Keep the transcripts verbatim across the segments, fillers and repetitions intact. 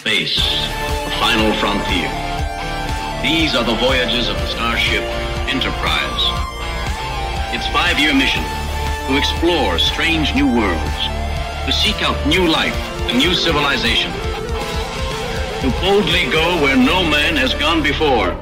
Space, the final frontier. These are the voyages of the starship Enterprise. Its five-year mission, to explore strange new worlds, to seek out new life and new civilization, to boldly go where no man has gone before.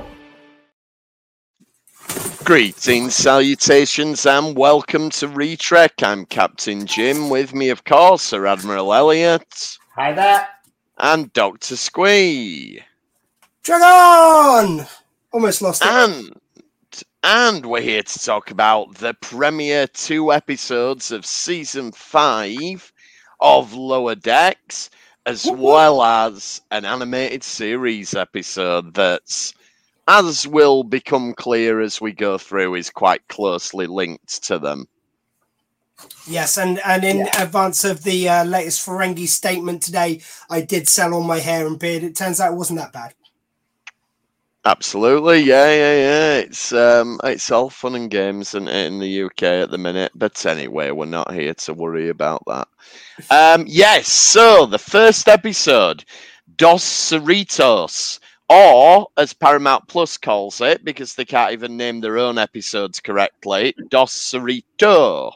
Greetings, salutations, and welcome to Retrek. I'm Captain Jim. With me, of course, Sir Admiral Elliot. Hi there. And Doctor Squee. Dragon! Almost lost it. And, and we're here to talk about the premiere two episodes of Season five of Lower Decks, as well as an animated series episode that's, as will become clear as we go through, is quite closely linked to them. Yes, and, and in Yeah. advance of the uh, latest Ferengi statement today, I did sell all my hair and beard. It turns out it wasn't that bad. Absolutely, yeah, yeah, yeah. It's um, it's all fun and games in, in the U K at the minute. But anyway, we're not here to worry about that. Um, yes, so the first episode, Dos Cerritos, or as Paramount Plus calls it, because they can't even name their own episodes correctly, Dos Cerrito.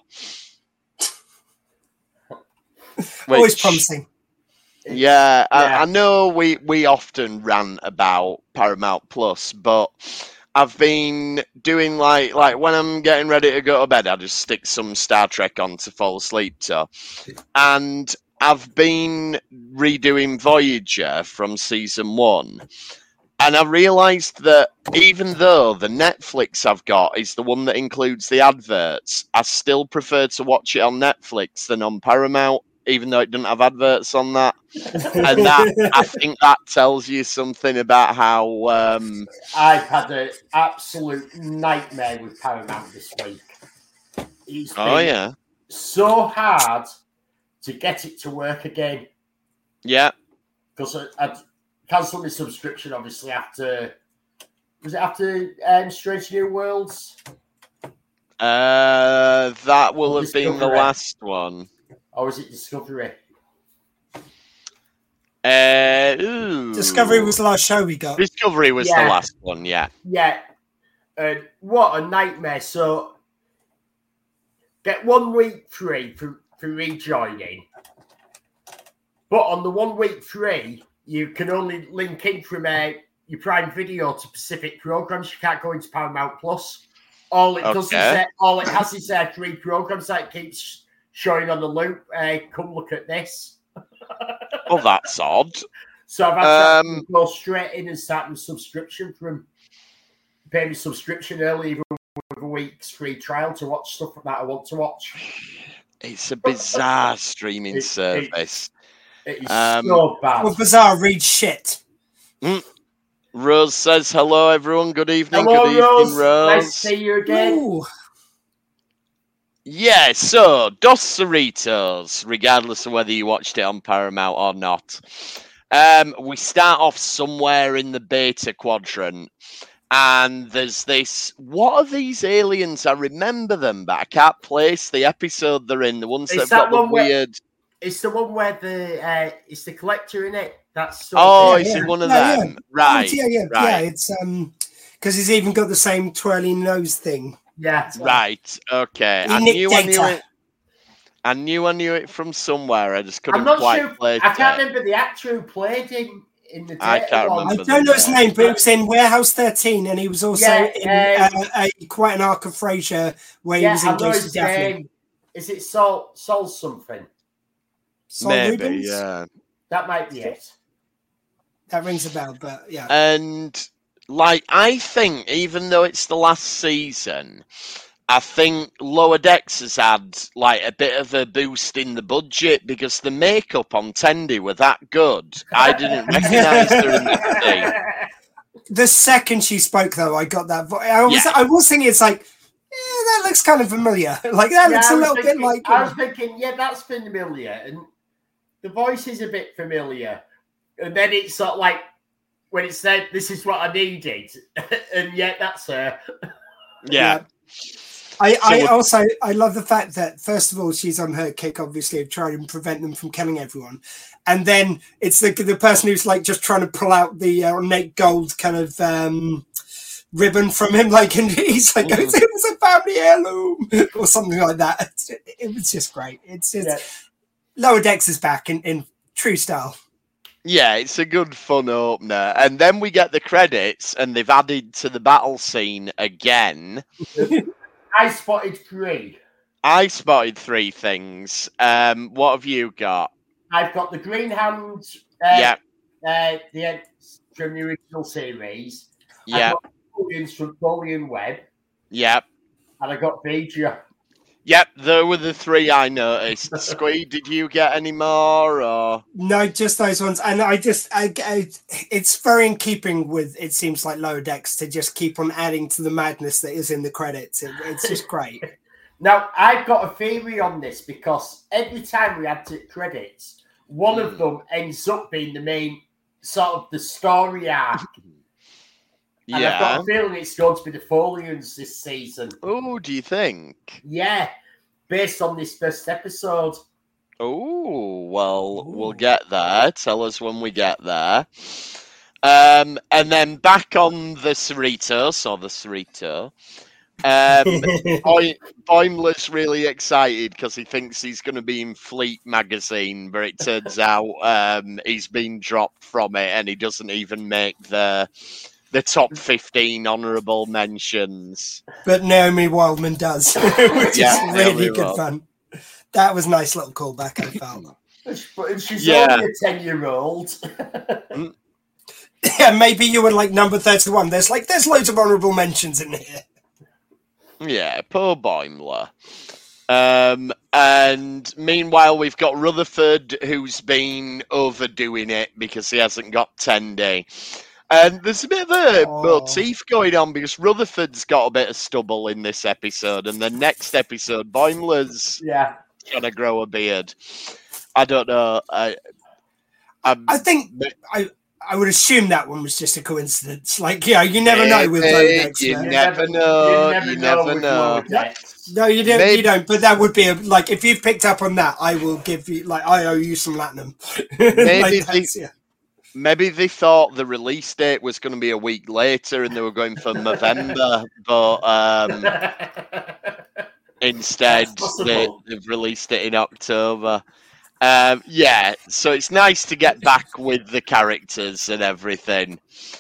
Always Which- promising. Yeah, I, Yeah. I know we, we often rant about Paramount Plus, but I've been doing like like when I'm getting ready to go to bed, I just stick some Star Trek on to fall asleep to. And I've been redoing Voyager from season one. And I realised that even though the Netflix I've got is the one that includes the adverts, I still prefer to watch it on Netflix than on Paramount, even though it doesn't have adverts on that. And that, I think that tells you something about how... Um, I've had an absolute nightmare with Paramount this week. It's been oh, yeah. so hard to get it to work again. Yeah. Because I, I cancelled my subscription, obviously, after... Was it after um, Strange New Worlds? Uh, that will Or have been the Discovery. last one. Or was it Discovery? Uh, ooh. Discovery was the last show we got. Discovery was Yeah. the last one, yeah. Yeah. And what a nightmare. So, get one week free for, for rejoining. But on the one week free, you can only link in from uh, your Prime Video to Pacific programs. You can't go into Paramount Plus. All it does is Okay. uh, all it has is uh, three programs that it keeps showing on the loop. Uh, come look at this. Well, that's odd. So I've had to Um, go straight in and start my subscription from pay my subscription early, even with a week's free trial to watch stuff that I want to watch. It's a bizarre streaming It- it- service. It is Um, so bad. Well, Bizarre read shit. Rose says, hello, everyone. Good evening. Hello, Good Rose. evening, Rose. Nice to see you again. Ooh. Yeah, so Dos Cerritos, regardless of whether you watched it on Paramount or not. Um, we start off somewhere in the beta quadrant, and there's this. What are these aliens? I remember them, but I can't place the episode they're in. The ones Is that have got that the one where- weird. It's the one where the uh, it's the collector in it. That's sort Oh, of is yeah. it one of Yeah, them? Right, yeah, yeah, right. yeah. It's um, because he's even got the same twirling nose thing. yeah. Right. Okay. He I nicked knew I knew data. it. I knew I knew it from somewhere. I just couldn't I'm not quite sure. place I can't it. remember the actor who played him in the. I Data can't one. remember I the don't know his name. name, but he was in Warehouse thirteen, and he was also Yeah, in uh, a, quite an arc of Frasier where Yeah, he was I in know Ghost of his Daphne. name. Is it Sol Sol something? Saul Maybe, Rubens? yeah. That might be it. That rings a bell, but yeah. And like, I think even though it's the last season, I think Lower Decks has had like a bit of a boost in the budget because the makeup on Tendi were that good. I didn't recognise her in the thing. The second she spoke, though, I got that. Vo- I was, Yeah. I was thinking, it's like, eh, that looks kind of familiar. Like that Yeah, looks I a was little thinking, bit like. I was thinking, yeah, that's familiar, and the voice is a bit familiar, and then it's sort of like when it said, "This is what I needed," and yet that's her. Yeah. I, I So- also I love the fact that first of all she's on her kick, obviously, of trying to prevent them from killing everyone, and then it's the the person who's like just trying to pull out the uh, Nate Gold kind of um, ribbon from him, like, and he's like, Mhm. "It was a family heirloom" or something like that. It, it was just great. It's just Yeah. Lower Decks is back in, in true style. Yeah, it's a good fun opener. And then we get the credits, and they've added to the battle scene again. I spotted three. I spotted three things. Um, what have you got? I've got the Green Hand, uh, Yeah, uh, the from the original series. yeah, I got Folians from Folian Web, yeah. and I got Beja. Yep, there were the three I noticed. Squeed, did you get any more? Or No, just those ones, and I just, I, I, it's very in keeping with. It seems like Lower Decks to just keep on adding to the madness that is in the credits. It, it's just great. Now, I've got a theory on this because every time we add to credits, one of them ends up being the main sort of the story arc. And I've got yeah. a feeling it's going to be the Folians this season. Oh, do you think? Yeah, based on this first episode. Oh, well, we'll Ooh. get there. Tell us when we get there. Um, and then back on the Cerritos, or the Cerrito. Um, Boy, Boimler's really excited because he thinks he's going to be in Fleet magazine, but it turns out um, he's been dropped from it, and he doesn't even make the the top fifteen honourable mentions. But Naomi Wildman does, which Yeah, is really Naomi good Wild- fun. That was a nice little callback, I felt. But she's Yeah. only a ten-year-old. Yeah, maybe you were like number thirty-one. There's like, there's loads of honourable mentions in here. Yeah, poor Boimler. Um, and meanwhile, we've got Rutherford, who's been overdoing it because he hasn't got Tendy. And there's a bit of a Oh. motif going on because Rutherford's got a bit of stubble in this episode, and the next episode, Boimler's Yeah. trying to grow a beard. I don't know. I, I'm, I think I I would assume that one was just a coincidence. Like, yeah, you never know with Lower Maybe, Decks. you man. never know, you never with know. Lower Decks. No, you don't. Maybe- You don't. But that would be a like if you've picked up on that, I will give you like I owe you some latinum. Maybe Like, the- that's- yeah. Maybe they thought the release date was going to be a week later and they were going for November, but um, instead That's possible. they, they've released it in October. Um, yeah, so it's nice to get back with the characters and everything.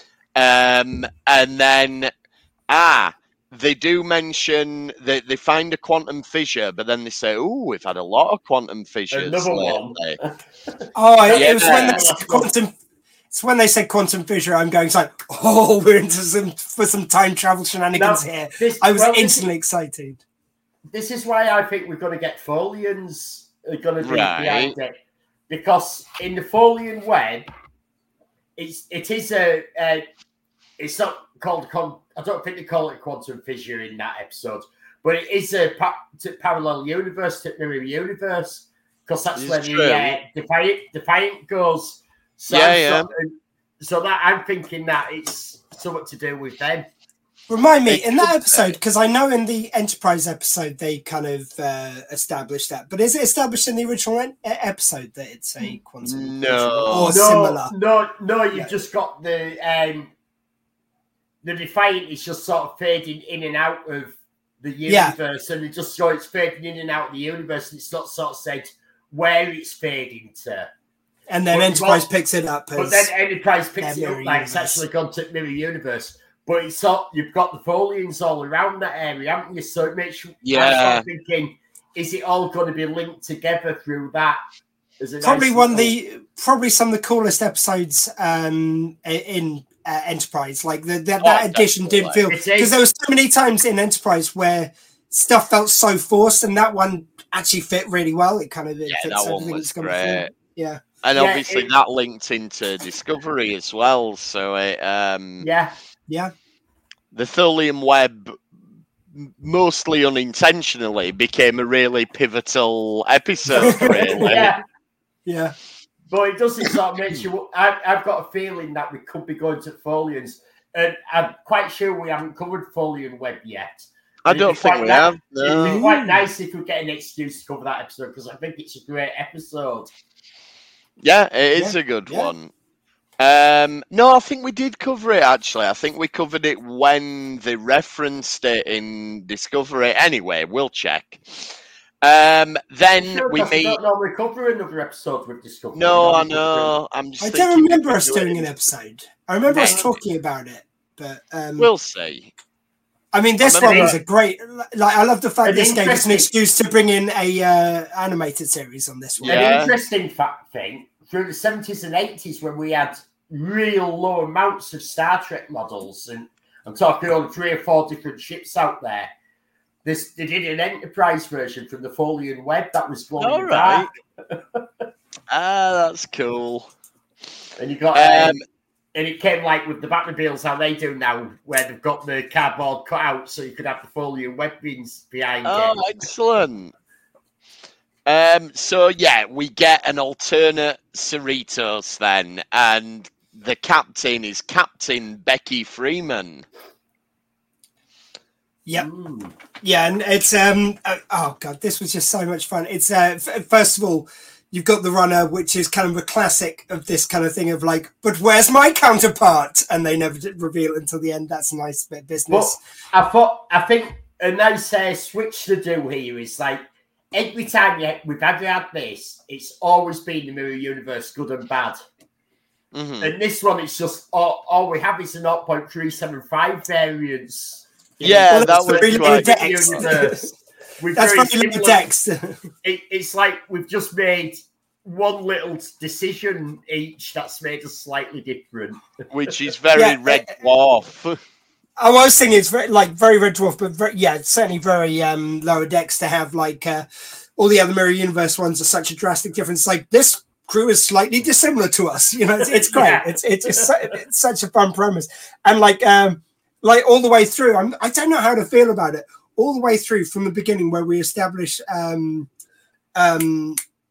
Um, and then, ah, they do mention that they find a quantum fissure, but then they say, "Oh, we've had a lot of quantum fissures Another one. lately." Oh, it, it was when Yeah. they said quantum. It's when they said quantum fissure. I'm going it's like, oh, we're into some for some time travel shenanigans No, here. this- I was well, this instantly excited. This is why I think we're going to get Folians are going to be Right. behind it. Because in the Folian web, it's it is a, a it's not called con, I don't think they call it quantum fissure in that episode, but it is a pa- to parallel universe, to mirror universe, because that's It's where true. the uh, Defiant Defiant goes. So Yeah, I'm yeah. sort of- so that I'm thinking that it's something to do with them. Remind me It in that could- episode because I know in the Enterprise episode they kind of uh, established that, but is it established in the original en- e- episode that it's a quantum No. fissure or no, similar? No, no, you've Yeah. just got the um, the Defiant is just sort of fading in and out of the Yeah. universe, and it just so it's fading in and out of the universe, and it's not sort of said where it's fading to. And then But- Enterprise but- picks it up as But then Enterprise picks it their up mirror like it's universe. actually gone to mirror universe. But it's all, you've got the Folians all around that area, haven't you? So it makes you. Yeah. I'm thinking, is it all going to be linked together through that? As a probably nice one of little- the probably some of the coolest episodes um, i- in uh, Enterprise. Like the, the, that Oh, edition didn't feel It is. because there were so many times in Enterprise where stuff felt so forced, and that one actually fit really well. It kind of it Yeah, fits that one everything was that's gone great. before. Yeah, And Yeah, obviously it- that linked into Discovery as well. So it, um, Yeah. yeah. the Thulium web, m- mostly unintentionally, became a really pivotal episode. Really, Yeah. Yeah, But it doesn't sort of make you. I, I've got a feeling that we could be going to Folians, and I'm quite sure we haven't covered Folian Web yet. I It'd don't be think quite we ni- have. It'd be No. quite nice if we get an excuse to cover that episode because I think it's a great episode. Yeah, it is Yeah, a good yeah. one. Um, no, I think we did cover it actually. I think we covered it when they referenced it in Discovery. Anyway, we'll check. Um, then Sure, we because we meet. don't normally cover another episode with Discovery. No, We I normally cover know. I'm just. I thinking don't we remember could us do it doing in- an episode. I remember us Maybe. talking about it, but um, We'll see. I mean, this I one remember- was a great. Like, I love the fact An this gave us an interesting- excuse to bring in a uh, animated series on this one. Yeah. An interesting fact thing, through the seventies and eighties when we had real low amounts of Star Trek models, and I'm talking only three or four different ships out there, this they did an Enterprise version from the Folian Web that was glowing All in the right. dark. Ah, that's cool. And you got, Um, um, and it came like with the Batmobiles, how they do now, where they've got the cardboard cut out so you could have the Folian Web beams behind Oh, it. excellent. Um, so yeah, we get an alternate Cerritos then, and the captain is Captain Becky Freeman. Yep. Ooh. Yeah, and it's um uh, oh god, this was just so much fun. It's uh f- first of all, you've got the runner, which is kind of a classic of this kind of thing of like, but where's my counterpart? And they never did reveal it until the end. That's a nice bit of But business. I thought, I think a nice uh, switch to do here is like every time you, we've ever had this, it's always been the Mirror Universe, good and bad. Mhm. And this one, it's just all, all we have is a zero point three seven five variance. in Yeah, the that was very low quite- decks. universe. With That's very very low similar- decks. It, it's like we've just made one little decision each that's made us slightly different. Which is very Yeah, Red uh, Dwarf. I was thinking it's very, like very Red Dwarf, but very, yeah, certainly very um, lower decks to have like uh, all the other Mirror Universe ones are such a drastic difference. Like this crew is slightly dissimilar to us. You know, it's, it's great. Yeah. It's it's just su- it's such a fun premise, and like um like all the way through. I'm I don't know how to feel about it. All the way through from the beginning where we establish um um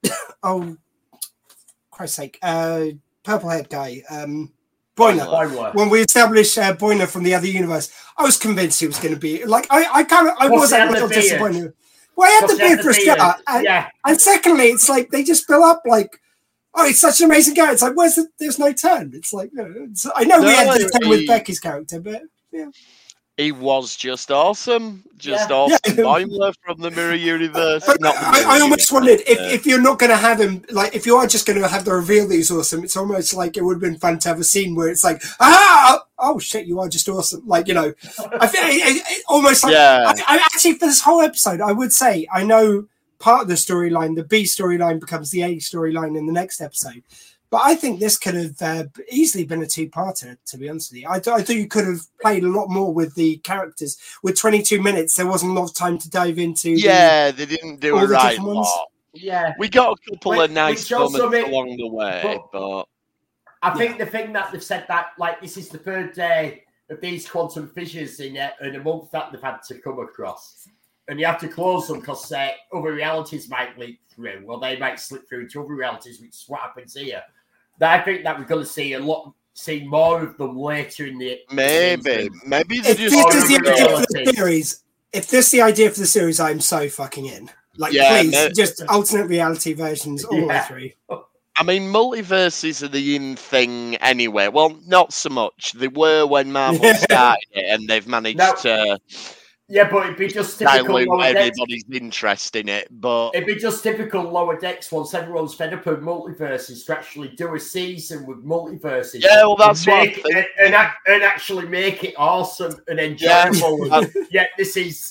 oh Christ's sake uh purple haired guy um Boyner. Boiler. When we established uh, Boyner from the other universe, I was convinced he was going to be like I. I kind of I Plus was he a had the little beard. disappointed. Well, I had Plus the he had beard for a the beard. start, and, Yeah. and secondly, it's like they just build up like, oh, it's such an amazing guy. It's like, where's the? There's no turn. It's like, you know, it's, I know we No, had this turn with he- Becky's character, but yeah, He was just awesome. Just Yeah. awesome. Yeah. Boimler from the Mirror Universe. But Not the I, Mirror I almost Universe, wondered if, uh, if you're not going to have him, like, if you are just going to have the reveal that he's awesome, it's almost like it would have been fun to have a scene where it's like, ah, oh shit, you are just awesome. Like, you know, I feel it, it, it almost like, Yeah. I, I actually, for this whole episode, I would say, I know part of the storyline, the B storyline becomes the A storyline in the next episode. But I think this could have uh, easily been a two-parter, to be honest with you. I, th- I thought you could have played a lot more with the characters. With twenty-two minutes, there wasn't a lot of time to dive into the- Yeah, they didn't do all a the right different ones. lot. Yeah. We got a couple Which- of nice which also moments made- along the way, but I think the thing that they've said that, like, this is the third day of these quantum fissures in a, in a month that they've had to come across. And you have to close them because uh, other realities might leak through. Well, they might slip through to other realities, which is what happens here. But I think that we're going to see a lot, see more of them later in the maybe, season. maybe they If just. this is the Already idea for the realities. series, if this is the idea for the series, I'm so fucking in. Like, Yeah, please, no- just alternate reality versions all the way Yeah. through. I mean, multiverses are the in thing anyway. Well, not so much. They were when Marvel Yeah. started it, and they've managed No. to Yeah, but it'd be just typical dilute lower decks. everybody's interest in it. But It'd be just typical lower decks once everyone's fed up with multiverses to actually do a season with multiverses. yeah, well, that's and what I make it- think. and, and, ac- and actually make it awesome and Yeah. enjoyable. and, yeah, this is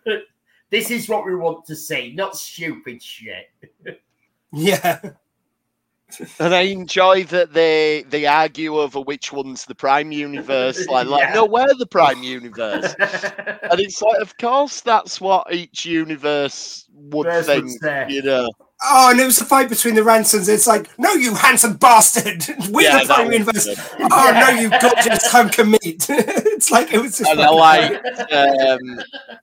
this is what we want to see, not stupid shit. Yeah. And I enjoy that they they argue over which one's the Prime Universe. Like, like Yeah. no, we're the Prime Universe. And it's like, of course, that's what each universe would Verse would think, say. you know. Oh, and it was a fight between the Ransons. It's like, no, you handsome bastard. We're Yeah, the that Prime was Universe. good. Oh, Yeah. no, you gorgeous hunk of meat. It's like, it was just And I like, um,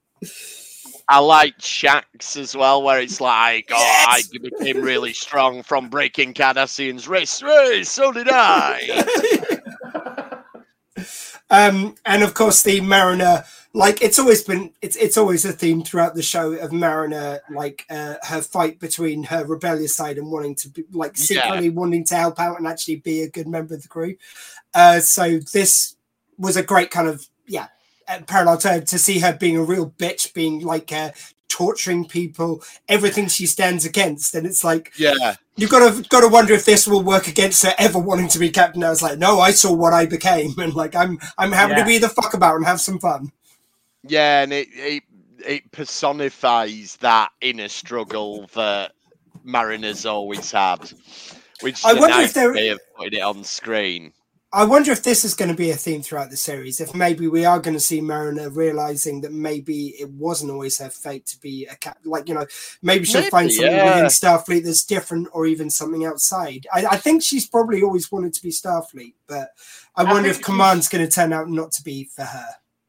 I like Shax as well, where it's like, oh, I Yes. became really strong from breaking Cardassian's wrist. Hey, so did I. Um, and of course, the Mariner like it's always been it's it's always a theme throughout the show of Mariner, like uh, her fight between her rebellious side and wanting to be like secretly yeah. wanting to help out and actually be a good member of the crew. Uh, so this was a great kind of yeah parallel to to see her being a real bitch, being like uh, torturing people, everything she stands against, and it's like yeah. You've got to got to wonder if this will work against her ever wanting to be captain. I was like, no, I saw what I became, and like I'm I'm happy yeah. to be the fuck about and have some fun. Yeah, and it, it it personifies that inner struggle that Mariner's always had, which is I a wonder nice if they're... way of putting it on screen. I wonder if this is going to be a theme throughout the series. If maybe we are going to see Mariner realizing that maybe it wasn't always her fate to be a cat. Like, you know, maybe she'll maybe, find something yeah. within Starfleet that's different, or even something outside. I, I think she's probably always wanted to be Starfleet, but I, I wonder if Command's going to turn out not to be for her.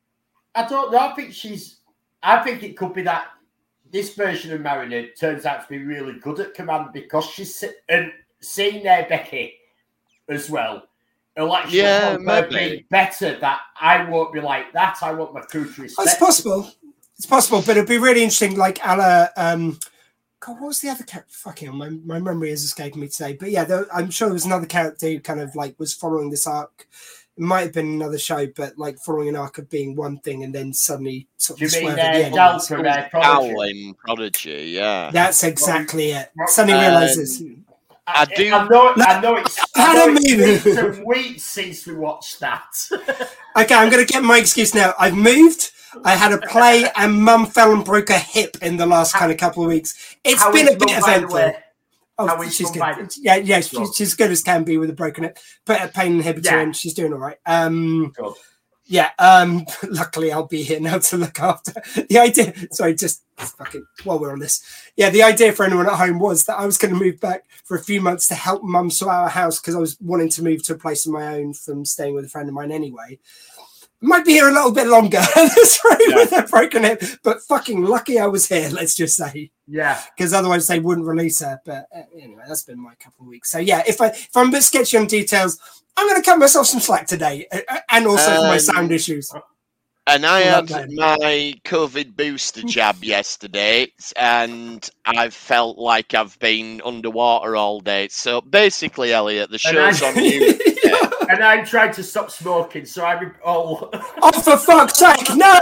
I don't know. I think she's. I think it could be that this version of Mariner turns out to be really good at Command because she's and seeing there Becky as well. Election yeah, maybe better that I won't be like that. I want my crew to respect. It's possible. It's possible, but it'd be really interesting. Like Ala, um, God, what was the other character? Fucking, my my memory is escaping me today. But yeah, there, I'm sure there was another character who kind of like was following this arc. It might have been another show, but like following an arc of being one thing and then suddenly sort of swerving at the end. Delta, uh, Prodigy. Prodigy, yeah. That's exactly it. Suddenly realizes. Um, I do. I know. I know it's. I know it's been some weeks since we watched that. Okay, I'm going to get my excuse now. I've moved. I had a play, and Mum fell and broke her hip in the last kind of couple of weeks. It's How been a bit Mum, eventful. Oh, How she's good. Yeah, yeah, she's, she's good as can be with a broken hip. Put a pain inhibitor yeah. in. She's doing all right. Um, good. Yeah, um, luckily I'll be here now to look after. The idea, sorry, just fucking while we're on this. Yeah, the idea for anyone at home was that I was going to move back for a few months to help Mum sort out a house because I was wanting to move to a place of my own from staying with a friend of mine anyway. Might be here a little bit longer. That's right, yeah. with a broken hip, but fucking lucky I was here, let's just say. Yeah. Because otherwise they wouldn't release her. But uh, anyway, that's been my couple of weeks. So yeah, if, I, if I'm a bit sketchy on details, I'm going to cut myself some slack today, and also um, for my sound issues. And I had my COVID booster jab yesterday, and I felt like I've been underwater all day. So basically, Elliot, the show's I, on you. Yeah. And I'm trying to stop smoking, so I'm all. Oh, for fuck's sake, no!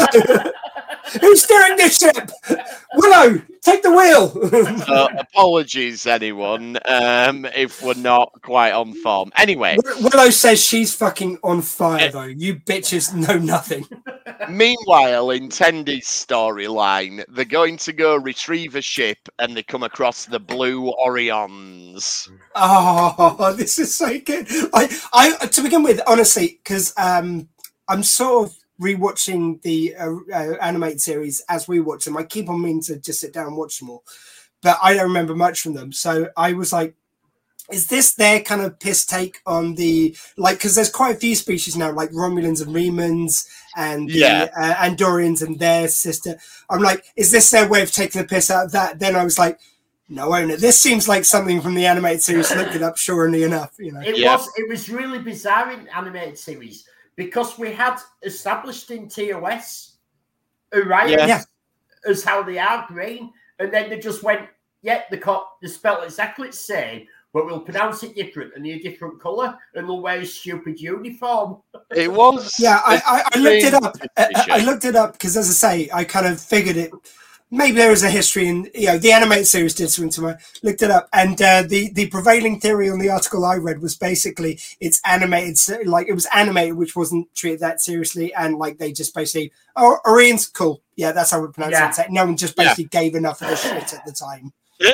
Who's steering this ship? Willow, take the wheel. So, apologies, anyone, um, if we're not quite on form. Anyway. Willow says she's fucking on fire, though. You bitches know nothing. Meanwhile, in Tendy's storyline, they're going to go retrieve a ship and they come across the Blue Orions. Oh, this is so good. I, I to begin with, honestly, because um, I'm sort of rewatching the uh, uh, animated series as we watch them. I keep on meaning to just sit down and watch them all, but I don't remember much from them. So I was like, is this their kind of piss take on the, like, because there's quite a few species now, like Romulans and Remans and the yeah. uh, Andorians and their sister. I'm like, is this their way of taking the piss out of that? Then I was like, no, owner. This seems like something from the animated series. Looked it up, surely enough. You know, it yeah. was it was really bizarre in animated series because we had established in T O S Orion yeah. as how they are green, and then they just went, yeah, the co- the spell exactly the same, but we'll pronounce it different and they're a different colour, and they'll wear a stupid uniform. It was. Yeah, I, I, I looked it up. I, I looked it up because, as I say, I kind of figured it. Maybe there was a history, and you know, the animated series did something to me. Looked it up, and uh, the the prevailing theory on the article I read was basically it's animated, like it was animated, which wasn't treated that seriously, and like they just basically, oh, Orion's cool, yeah, that's how we pronounce yeah. it. No one just basically yeah. gave enough of a shit at the time.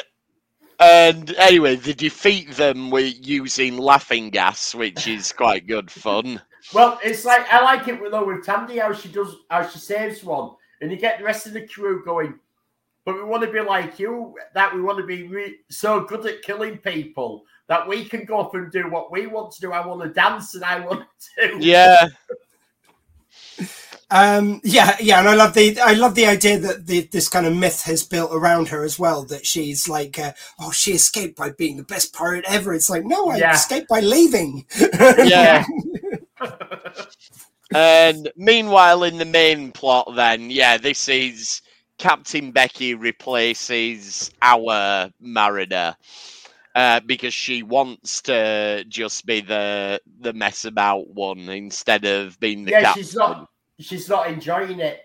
And anyway, they defeat them with using laughing gas, which is quite good fun. Well, it's like I like it though with Tandy how she does how she saves one, and you get the rest of the crew going. But we want to be like you, that we want to be re- so good at killing people that we can go up and do what we want to do. I want to dance and I want to. Yeah. Um, yeah, yeah, and I love the I love the idea that the, this kind of myth has built around her as well. That she's like, uh, oh, she escaped by being the best pirate ever. It's like, no, I yeah. escaped by leaving. Yeah. And meanwhile, in the main plot, then, yeah, this is Captain Becky replaces our Mariner uh, because she wants to just be the the mess about one instead of being the yeah, captain. she's not. She's not enjoying it.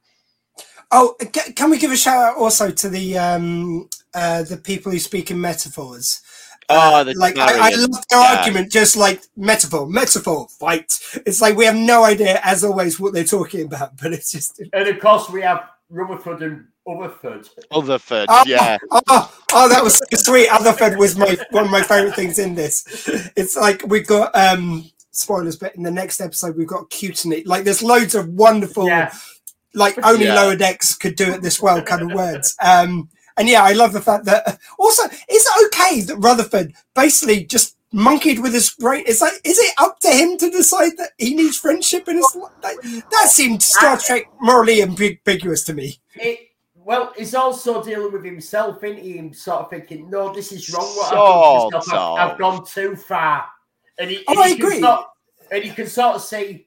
Oh, ca- can we give a shout out also to the um, uh, the people who speak in metaphors? Oh, the like I, I love their yeah. argument, just like metaphor, metaphor, fight. It's like we have no idea, as always, what they're talking about, but it's just. And of course, we have Rutherford and Otherford. Otherford, oh, yeah. Oh, oh, that was so sweet. Otherford was my one of my favorite things in this. It's like we've got um spoilers, but in the next episode we've got Cutiny. Like there's loads of wonderful, Yeah. like only Yeah. Lower Decks could do it this well kind of words. Um. And yeah, I love the fact that also, is it okay that Rutherford basically just monkeyed with his brain? It's like, is it up to him to decide that he needs friendship in his life? That, that seemed Star Trek morally ambiguous to me. It, well, he's also dealing with himself, isn't he? Him sort of thinking, no, this is wrong. What I've done. Sort I've, I've of. gone too far. And he, Oh, and I he can agree. Sort, and he can sort of see,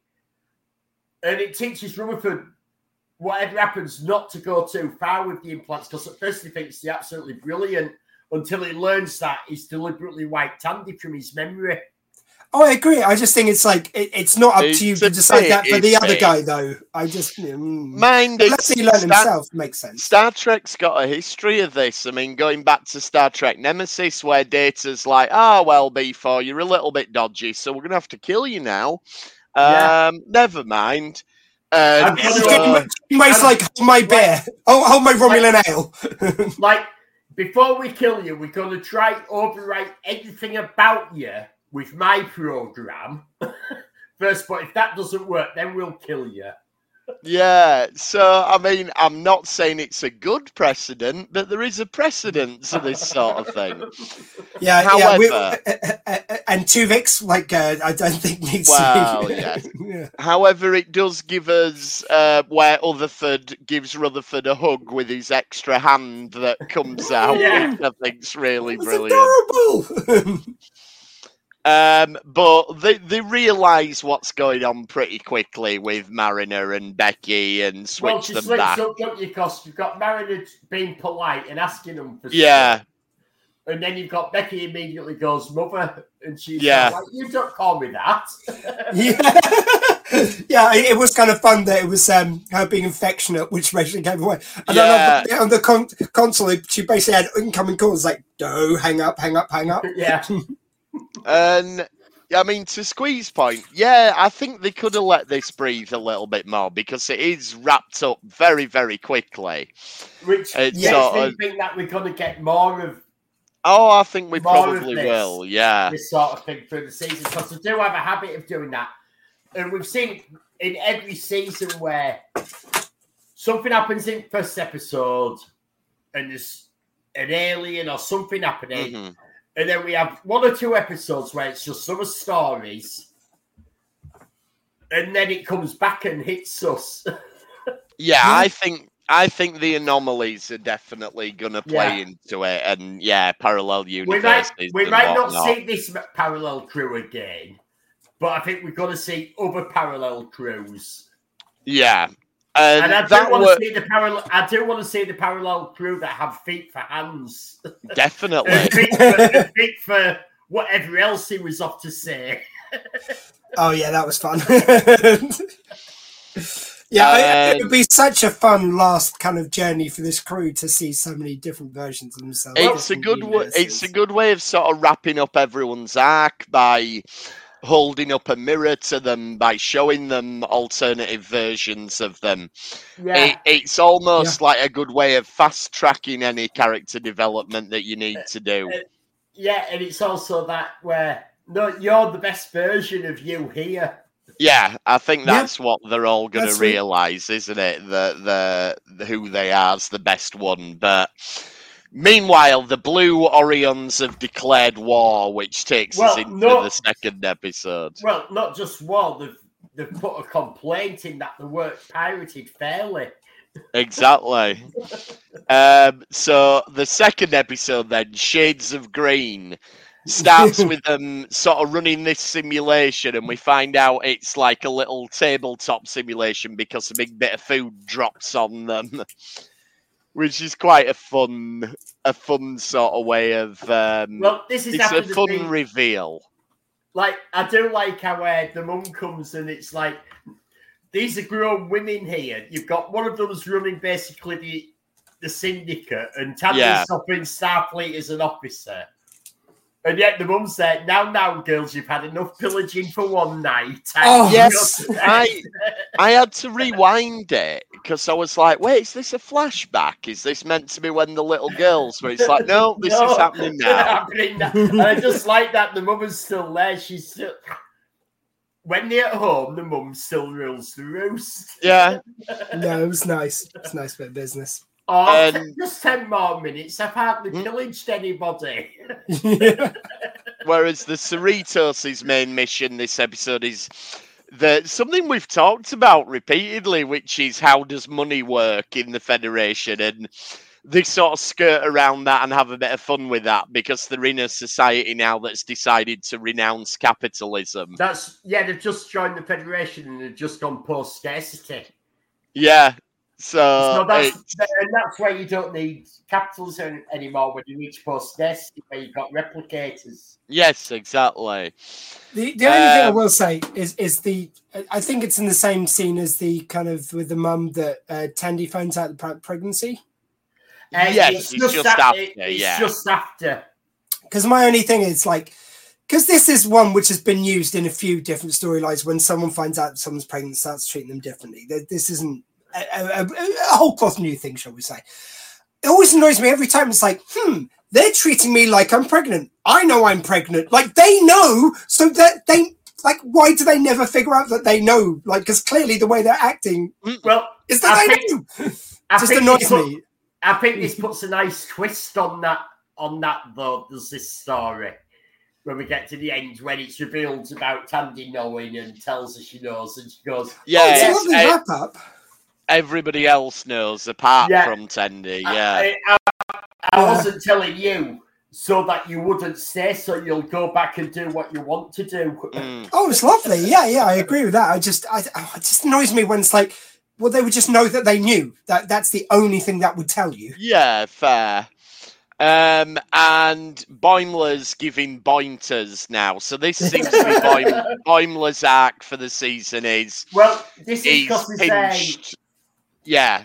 and it teaches Rutherford, whatever happens, not to go too far with the implants, because at first he thinks they're absolutely brilliant until he learns that he's deliberately white-handed from his memory. Oh, I agree. I just think it's like, it, it's not up to you It's to a decide bit, that for the it's other a- guy, though. I just, mm. Mind Unless it's he learned Star- himself, makes sense. Star Trek's got a history of this. I mean, going back to Star Trek Nemesis, where Data's like, oh, well, B four, you're a little bit dodgy, so we're going to have to kill you now. Yeah. Um, never mind. And I'm gonna- so- Almost like, hold my beer. Oh, hold my Romulan ale. Like, before we kill you, we're going to try to overwrite everything about you with my program first, but if that doesn't work, then we'll kill you. yeah, so, I mean, I'm not saying it's a good precedent, but there is a precedent to this sort of thing. Yeah, However- yeah. We, uh, uh, uh, and Tuvix, like, uh, I don't think needs Well, to be. yeah. yeah. However, it does give us uh, where Rutherford gives Rutherford a hug with his extra hand that comes out, Yeah. which I think's really It's brilliant. adorable. Um, but they, they realise what's going on pretty quickly with Mariner and Becky and switch Well, she them slips back. up, don't you? Because you've got Mariner being polite and asking them for Yeah, stuff. And then you've got Becky immediately goes, mother, and she's Yeah. like, you don't call me that. yeah, yeah. It, it was kind of fun that it was um, her being affectionate, which basically gave away. And Yeah. then on the con- console, she basically had incoming calls like, "No, hang up, hang up, hang up." Yeah. and I mean, to Squeeze point, yeah, I think they could have let this breathe a little bit more because it is wrapped up very, very quickly. Which It's makes sort me of- think that we're going to get more of Oh, I think we More of probably this. will, yeah. this sort of thing through the season, because they do have a habit of doing that. And we've seen in every season where something happens in first episode and there's an alien or something happening, Mhm. and then we have one or two episodes where it's just summer stories, and then it comes back and hits us. Yeah, Yeah. I think I think the anomalies are definitely gonna play Yeah. into it, and yeah, parallel we universes. might we and might not whatnot. see this parallel crew again, but I think we're going to see other parallel crews. Yeah, and, And I do that want was to see the parallel. I do want to see the parallel crew that have feet for hands, definitely. and feet for, and feet for whatever else he was off to say. Oh yeah, that was fun. yeah, I- it would be such a fun last kind of journey for this crew to see so many different versions of themselves. It's a good way. It's a good way of sort of wrapping up everyone's arc by holding up a mirror to them, by showing them alternative versions of them. Yeah, It, it's almost like a good way of fast tracking any character development that you need to do. Uh, yeah, and it's also that where no, you're the best version of you here. Yeah, I think Yeah. that's what they're all going to That's right. realise, isn't it? The, the the who they are is the best one. But meanwhile, the Blue Orions have declared war, which takes us Well, into no. the second episode. Well, not just war. They've they've put a complaint in that the work pirated fairly. Exactly. um, so the second episode, then, Shades of Green. starts with them sort of running this simulation, and we find out it's like a little tabletop simulation because a big bit of food drops on them, which is quite a fun, a fun sort of way of. Um, well, this is it's a fun thing, reveal. Like I do like how uh, the mum comes and it's like these are grown women here. You've got one of them's running basically the the syndicate, and Tanya's Yeah. stopping Starfleet as an officer. And yet the mum said, now, now, girls, you've had enough pillaging for one night. Oh, yes. I I had to rewind it because I was like, wait, is this a flashback? Is this meant to be when the little girls were? It's like, no, this No, is happening now. happening now. And I just like that the mum is still there. She's still... When they're at home, the mum still rules the roost. Yeah. No, it was nice. It's a nice bit of business. Oh, Um, t- just ten more minutes. I've hardly Hmm? pillaged anybody. Yeah. Whereas the Cerritos' main mission this episode is the something we've talked about repeatedly, which is how does money work in the Federation, and they sort of skirt around that and have a bit of fun with that because they're in a society now that's decided to renounce capitalism. That's yeah. They've just joined the Federation and they've just gone post scarcity. Yeah, so, So that's it's- and that's why you don't need capitalism anymore when you reach post scarcity, where you've got replicators. yes, exactly. The, the only thing I Um, will say is is the I think it's in the same scene as the kind of with the mum that uh, Tandy finds out the pre- pregnancy. Uh, Yes, it's just a- after, it- It's yeah. just after. Because my only thing is like, because this is one which has been used in a few different storylines. When someone finds out someone's pregnant, starts treating them differently. Th- This isn't a, a, a, a whole cloth new thing, shall we say? It always annoys me every time. It's like, hmm, they're treating me like I'm pregnant. I know I'm pregnant. Like they know, so that they like. Why do they never figure out that they know? Like, because clearly the way they're acting Well, is that I they think- know. I Just think annoys this put- me. I think this puts a nice twist on that. On that, though, there's this story when we get to the end when it's revealed about Tandy knowing and tells her she knows, and she goes, Yeah, Oh, it's a it's- lovely eh, wrap up. everybody else knows apart Yeah. from Tendy. Yeah. I, I, I wasn't telling you so that you wouldn't stay, so you'll go back and do what you want to do." Mm. Oh, it's lovely. Yeah, yeah, I agree with that. I just, I, oh, it just annoys me when it's like, well, they would just know that they knew. That that's the only thing that would tell you. Yeah, fair. Um, and Boimler's giving pointers now. So this seems to be Boim- Boimler's arc for the season is Well, this is he's because he's saying, pinched. Yeah.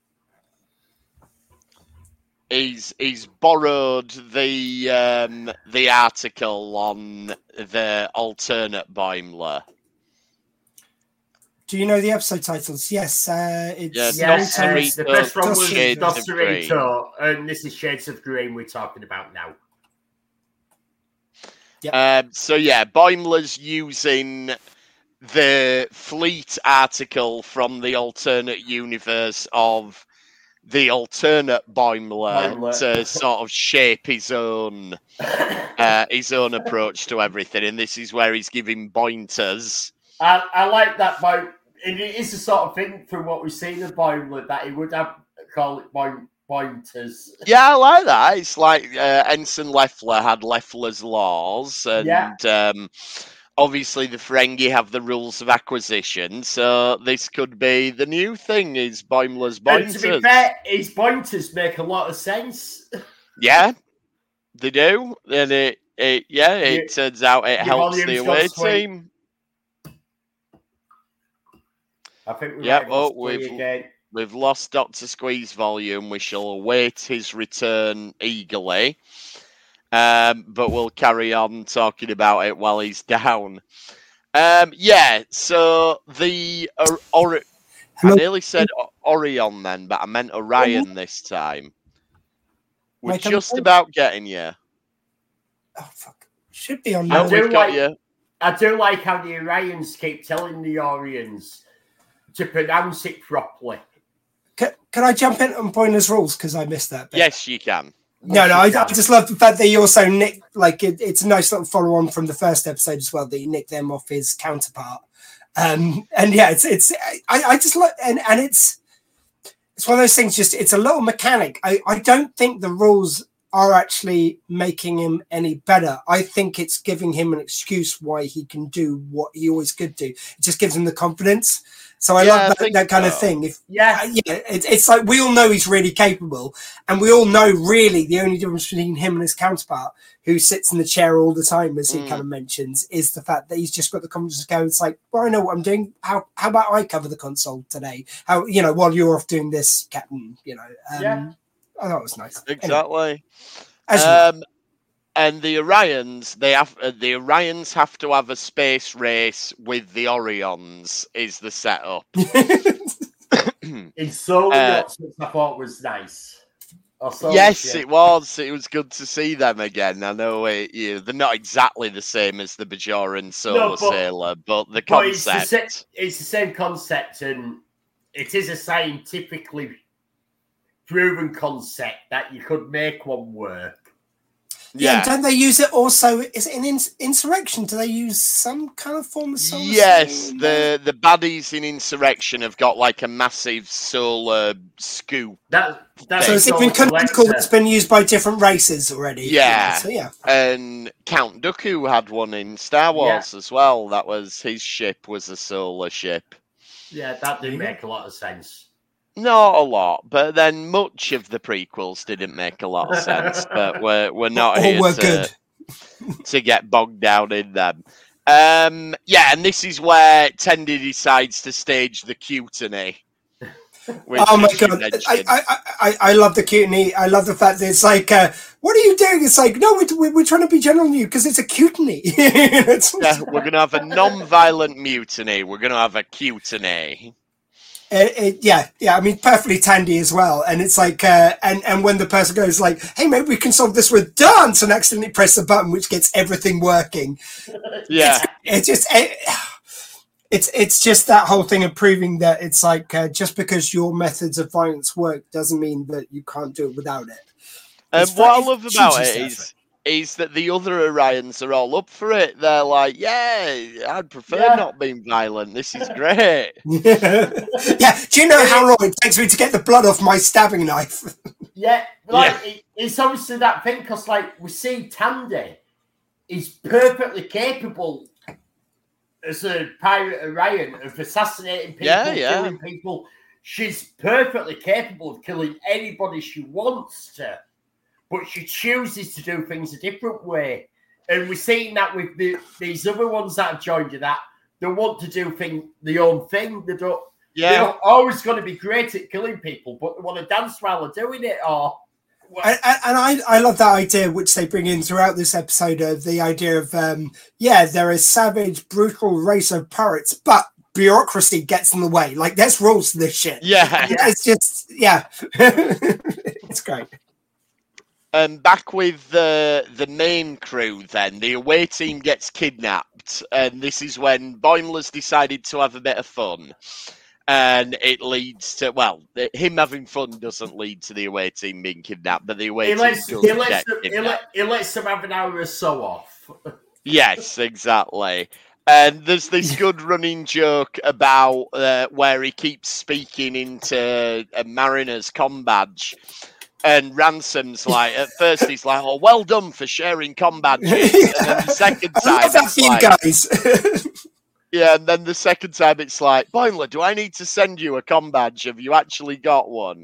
He's he's borrowed the um, the article on the alternate Boimler. Do you know the episode titles? Yes, uh, it's Yeah, yes, Doctor uh, Rito, the first one was Shades of Doctor Green. Rito, and this is Shades of Green we're talking about now. Um, so yeah, Boimler's using the fleet article from the alternate universe of the alternate Boimler Boimler. to sort of shape his own uh, his own approach to everything, and this is where he's giving pointers. I, I like that boy. It is the sort of thing from what we've seen of Boimler that he would have call it boy, pointers. Yeah, I like that. It's like uh, Ensign Leffler had Leffler's laws, and Yeah. um, obviously the Ferengi have the rules of acquisition. So this could be the new thing: is Boimler's And pointers. to be fair, his pointers make a lot of sense. Yeah, they do, and it, it yeah, it Your- turns out it your helps the volume's away gone sweet. team. I think we Yep, might oh, have lost we've- Squee again. We've lost Doctor Squeeze volume. We shall await his return eagerly. Um, but we'll carry on talking about it while he's down. Um, yeah, so the or, or, I Hello? nearly said O- Orion then, but I meant Orion this time. We're Like, I'm just sorry. about getting you. Oh fuck, should be on I No, now. do we've got like- you. I do like how the Orions keep telling the Orions to pronounce it properly. Can, can I jump in on Boimler's rules because I missed that bit? Yes, you can. No, no, I, I just love the fact that you also nick like it, it's a nice little follow on from the first episode as well that you nick them off his counterpart. Um, and yeah, it's it's I, I just like and, and it's it's one of those things. Just it's a little mechanic. I, I don't think the rules are actually making him any better. I think it's giving him an excuse why he can do what he always could do. It just gives him the confidence. So I Yeah, love I that, think that kind of so. thing. If Yeah. uh, yeah, it, it's like we all know he's really capable, and we all know really the only difference between him and his counterpart, who sits in the chair all the time, as he Mm. kind of mentions, is the fact that he's just got the confidence to go. It's like, well, I know what I'm doing. How how about I cover the console today? How you know while you're off doing this, Captain? You know, um, Yeah. I thought it was nice. Anyway, Exactly. as you Um, and the Orions, they have uh, the Orions have to have a space race with the Orions. Is the setup? In Solar Uh, Yachts, which I thought was nice. Or Solar Yes, Ship. it was. It was good to see them again. I know it, yeah, they're not exactly the same as the Bajoran Solar but- Sailor, but the But it's the, concept. sa- it's the same concept, and it is a scientifically proven concept that you could make one work. yeah. Yeah. Don't they use it also? Is it in ins- Insurrection? Do they use some kind of form of solar? Yes, sail in there? the the baddies in Insurrection have got like a massive solar scoop, That that's So a it's been Solar canonical. Collector. That's been used by different races already. Yeah. So yeah. and Count Dooku had one in Star Wars as well. That was his ship was a solar ship. Yeah, that didn't Yeah. make a lot of sense. Not a lot, but then much of the prequels didn't make a lot of sense. But we're we're not All here were to good. to get bogged down in them. Um, yeah, and this is where Tendi decides to stage the Cutany. which, Oh my as you god! mentioned- I, I I I love the cutiny. I love the fact that it's like, uh, what are you doing? It's like, no, we're, we're trying to be gentle on you because it's a cutiny. It's- yeah, we're gonna have a non-violent mutiny. We're gonna have a Cutany. It, it, yeah, yeah. I mean, perfectly Tandy as well. And it's like, uh, and and when the person goes like, "Hey, maybe we can solve this with dance," and accidentally press the button, which gets everything working. Yeah, It's just, it, it's it's just that whole thing of proving that it's like uh, just because your methods of violence work doesn't mean that you can't do it without it. and It's what I very- love it's about hugely it is is that the other Orions are all up for it. They're like, yeah, I'd prefer Yeah. not being violent. This is great. Yeah, do you know how long it takes me to get the blood off my stabbing knife? Yeah, like It, it's obviously that thing because, like, we see Tandy is perfectly capable as a pirate Orion of assassinating people, Yeah, yeah. killing people. She's perfectly capable of killing anybody she wants to, but she chooses to do things a different way. And we're seeing that with the, these other ones that have joined her, that they want to do thing their own thing. They don't. Yeah, They're always going to be great at killing people, but they want to dance while they're doing it. Or And, and and I, I love that idea which they bring in throughout this episode of the idea of um yeah, they're a savage, brutal race of pirates, but bureaucracy gets in the way. Like there's rules to this shit. yeah. It's just yeah. It's great. Um, back with the the main crew, then the away team gets kidnapped, and this is when Boimler's decided to have a bit of fun, and it leads to well, the- him having fun doesn't lead to the away team being kidnapped, but the away he team lets, does he, lets get them, he, kidnapped. let, he lets them have an hour or so off. Yes, exactly. And there's this good running joke about uh, where he keeps speaking into a mariner's com badge. And Ransom's like, at first he's like, oh, well done for sharing com badges. And then the second I time, love that it's for you like, guys. yeah, and then the second time it's like, Boimler, do I need to send you a com badge? Have you actually got one?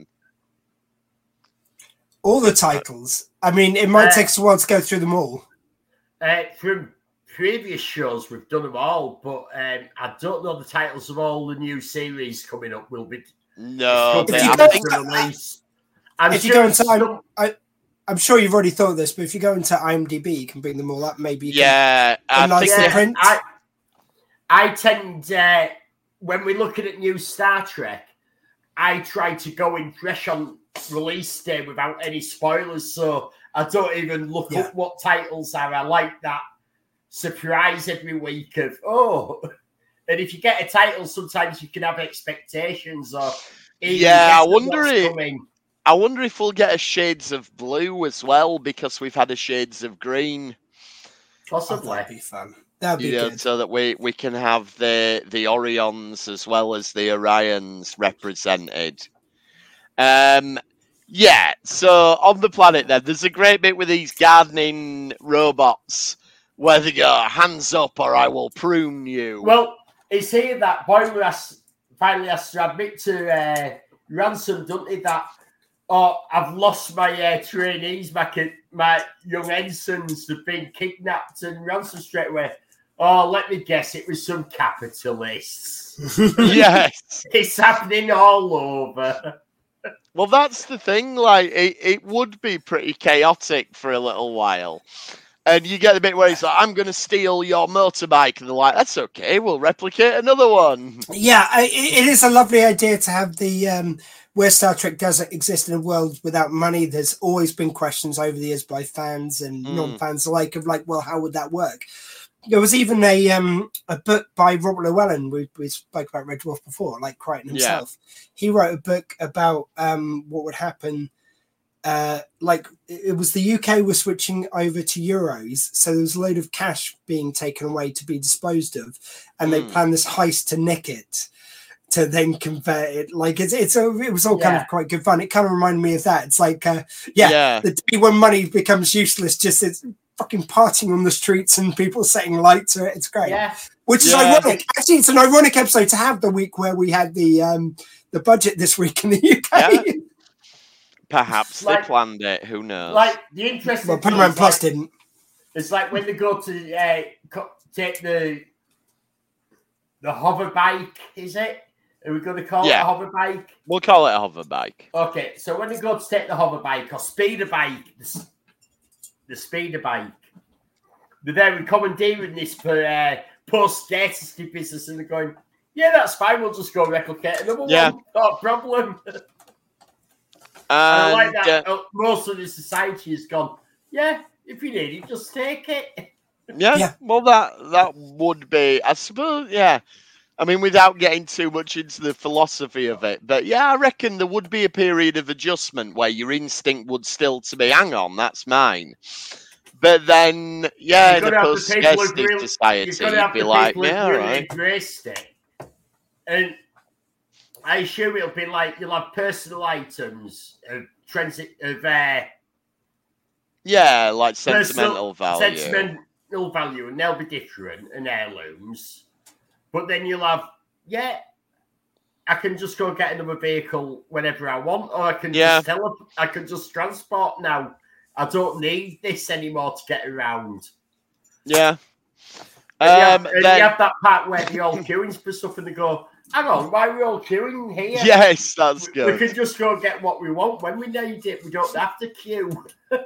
All the titles. I mean, it might Uh, take us a while to go through them all. Uh, from previous shows, we've done them all, but um, I don't know the titles of all the new series coming up. Will be No, it's they, If you I go- think to release. I'm if you sure go into some- I, I'm sure you've already thought of this, but if you go into IMDb, you can bring them all up. Maybe you can yeah, I A nice think little they- print. I, I tend, uh, when we're looking at new Star Trek, I try to go in fresh on release day without any spoilers, so I don't even look Yeah. up what titles are. I like that surprise every week of, oh, and if you get a title, sometimes you can have expectations or even Yeah, guess I at wonder what's it- coming. I wonder if we'll get a Shades of Blue as well, because we've had a Shades of Green. Oh, Possibly. that'd be fun. That'd be You know, good. so that we, we can have the the Orions as well as the Orions represented. Um, Yeah, so on the planet then, there's a great bit with these gardening robots where they go, hands up or I will prune you. Well, it's here that Boiler has, finally has to admit to uh, Ransom, doesn't he, that, oh, I've lost my uh, trainees, my, my young ensigns have been kidnapped, and Ransom straight away, oh, let me guess, it was some capitalists. Yes. It's happening all over. Well, that's the thing. Like, it, it would be pretty chaotic for a little while. And you get the bit where he's like, I'm going to steal your motorbike. And they're like, that's okay. We'll replicate another one. Yeah, it, it is a lovely idea to have the... Um, where Star Trek doesn't exist in a world without money. There's always been questions over the years by fans and mm. non-fans alike of like, well, how would that work? There was even a um, a book by Robert Llewellyn. We, we spoke about Red Dwarf before, like Crichton himself. Yeah. He wrote a book about um, what would happen. Uh, like it was the U K was switching over to euros, so there was a load of cash being taken away to be disposed of, and mm. they planned this heist to nick it, to then convert it. Like it's it's a, it was all yeah. kind of quite good fun. It kind of reminded me of that. It's like uh, yeah, yeah, the day when money becomes useless, just it's fucking partying on the streets and people setting light to it. It's great. Yeah. Which is yeah. ironic. Actually, it's an ironic episode to have the week where we had the um the budget this week in the U K. Yeah. Perhaps like, they planned it. Who knows? Like the interesting. Well, Paramount Plus like, didn't. It's like when they go to uh, take the the hover bike. Is it? Are we going to call yeah. it a hover bike? We'll call it a hover bike. Okay, so when they go to take the hover bike or speeder bike, the, the speeder bike, they're there commandeering this for uh, post-scarcity business, and they're going, yeah, that's fine, we'll just go replicate another yeah. one, not a problem. And, and I like that uh, most of the society has gone, yeah, if you need it, just take it. Yeah, yeah. Well, that that would be, I suppose, yeah. I mean, without getting too much into the philosophy of it, but yeah, I reckon there would be a period of adjustment where your instinct would still to be, hang on, that's mine. But then, yeah, in a post-scarcity really, society, you'd be like, yeah, all really right. Embraced it. And I assume it'll be like, you'll have personal items of transit, of uh, yeah, like sentimental personal, value. Sentimental value, and they'll be different, and heirlooms. But then you'll have, yeah, I can just go get another vehicle whenever I want, or I can yeah. just tele- I can just transport now. I don't need this anymore to get around. Yeah. And, um, you, have, and then... you have that part where they're all queuing for stuff, and they go, hang on, why are we all queuing here? Yes, that's good. We can just go get what we want when we need it. We don't have to queue.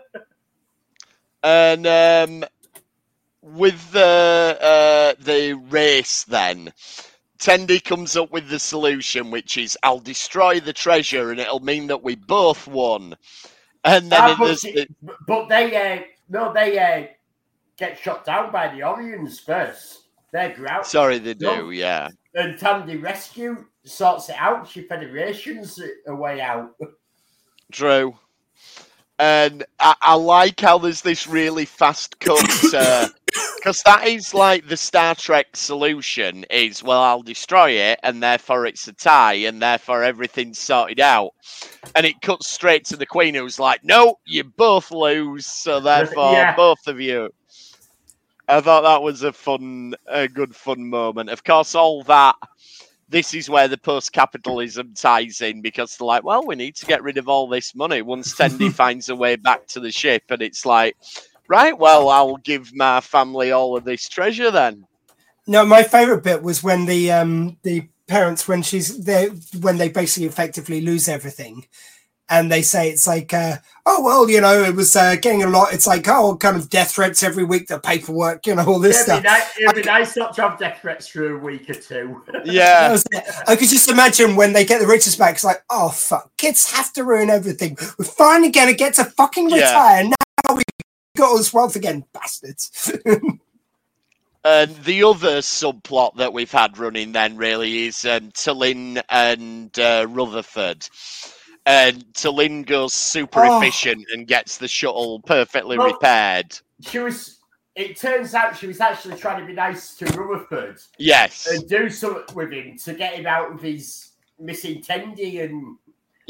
And um, with the uh, the race, then Tendi comes up with the solution, which is I'll destroy the treasure, and it'll mean that we both won. And then, ah, but, there's the, the... but they uh, no, they uh, get shot down by the Orions first. They're grout. Sorry, they do, no. yeah. And Tandy Rescue sorts it out. She Federation's a way out. True. And I, I like how there's this really fast cut, because that is like the Star Trek solution is, well, I'll destroy it, and therefore it's a tie, and therefore everything's sorted out. And it cuts straight to the Queen, who's like, no, you both lose, so therefore yeah. both of you. I thought that was a fun, a good fun moment. Of course, all that, this is where the post-capitalism ties in, because they're like, well, we need to get rid of all this money once Tendi finds a way back to the ship. And it's like, right, well, I'll give my family all of this treasure then. No, my favourite bit was when the um, the parents, when she's there, when they basically effectively lose everything. And they say it's like, uh, oh, well, you know, it was uh, getting a lot. It's like, oh, kind of death threats every week, the paperwork, you know, all this yeah, stuff. It'd be, nice, it'd be nice not to have death threats for a week or two. Yeah. I could just imagine when they get the riches back, it's like, oh, fuck, kids have to ruin everything. We're finally going to get to fucking retire. Yeah. Now we got all this wealth again, bastards. And the other subplot that we've had running then really is um, T'Lyn and uh, Rutherford. And T'Lyn goes super oh. efficient and gets the shuttle perfectly well, repaired. She was. It turns out she was actually trying to be nice to Rutherford. Yes. And do something with him to get him out of his missing Tendi and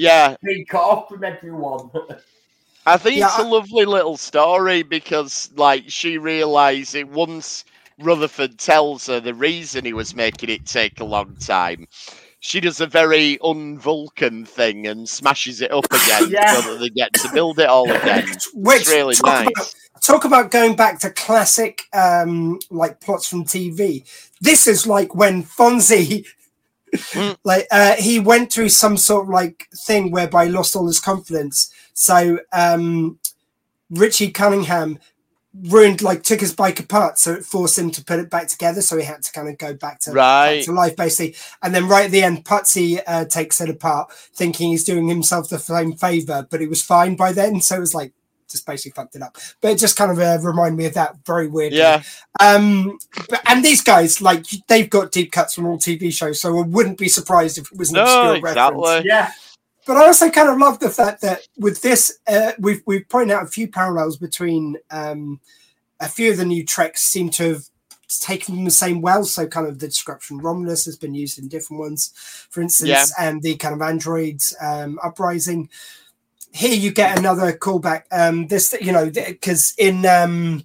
Yeah. being cut off from everyone. I think Yeah, it's a I- lovely little story because, like, she realised it once Rutherford tells her the reason he was making it take a long time. She does a very un-Vulcan thing and smashes it up again Yeah. so that they get to build it all again. Which It's really talk nice. about talk about going back to classic um like plots from T V. This is like when Fonzie Mm. like uh he went through some sort of like thing whereby he lost all his confidence. So um Richie Cunningham ruined like took his bike apart, so it forced him to put it back together, so he had to kind of go back to, Right. back to life basically. And then right at the end, Putsy uh, takes it apart thinking he's doing himself the same favor, but he was fine by then, so it was like just basically fucked it up. But it just kind of uh, reminded me of that very weirdly. Yeah. Um but, and these guys, like, they've got deep cuts from all T V shows, so I wouldn't be surprised if it was an No, obscure exactly. reference. Yeah. But I also kind of love the fact that with this, uh, we've we've pointed out a few parallels between um, a few of the new Treks seem to have taken from the same well. So kind of the description Romulus has been used in different ones, for instance, Yeah. and the kind of androids um, uprising. Here you get another callback. Um, this, you know, because in um,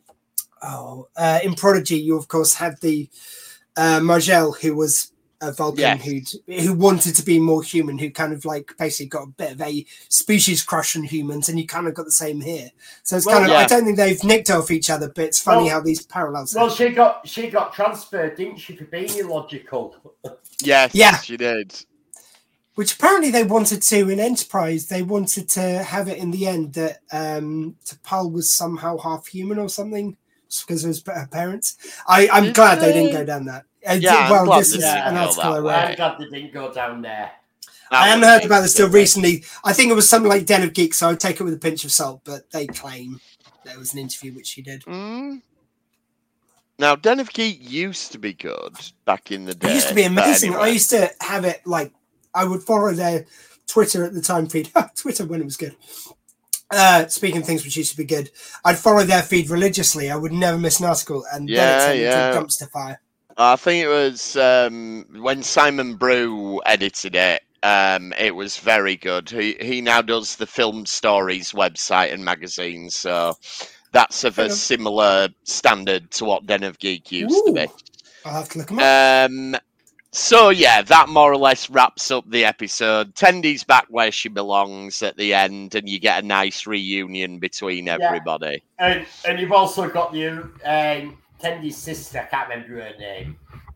oh uh, in Prodigy, you of course had the uh, Margel, who was a Vulcan Yes. who who wanted to be more human, who kind of like basically got a bit of a species crush on humans, and you kind of got the same here. So it's Well, kind of yeah. I don't think they've nicked off each other, but it's funny Well- how these parallels. Well, happen. she got she got transferred, didn't she, for being illogical? Yes, Yeah. she did. Which apparently they wanted to in Enterprise. They wanted to have it in the end that um, T'Pol was somehow half human or something, just because of his her parents. I, I'm Did glad they didn't they? go down that. Uh, Yeah, I'm well, glad this they is didn't an go article I that read. I'm glad they didn't go down there. I haven't That heard would about be this till good. recently. I think it was something like Den of Geeks, so I'd take it with a pinch of salt, but they claim there was an interview which she did. Mm. Now, Den of Geek used to be good back in the day. It used to be but amazing. I anyway. used to have it like, I would follow their Twitter at the time feed. Twitter when it was good. Uh, speaking of things which used to be good, I'd follow their feed religiously. I would never miss an article, and then Yeah, it turned yeah. into a dumpster fire. I think it was um, when Simon Brew edited it. Um, it was very good. He he now does the Film Stories website and magazine, so that's of Fair a enough. similar standard to what Den of Geek used to be. Ooh. I'll have to look them up. Um, so yeah, that more or less wraps up the episode. Tendy's back where she belongs at the end, and you get a nice reunion between everybody. And and you've also got your um, Tendy's sister. I can't remember her name.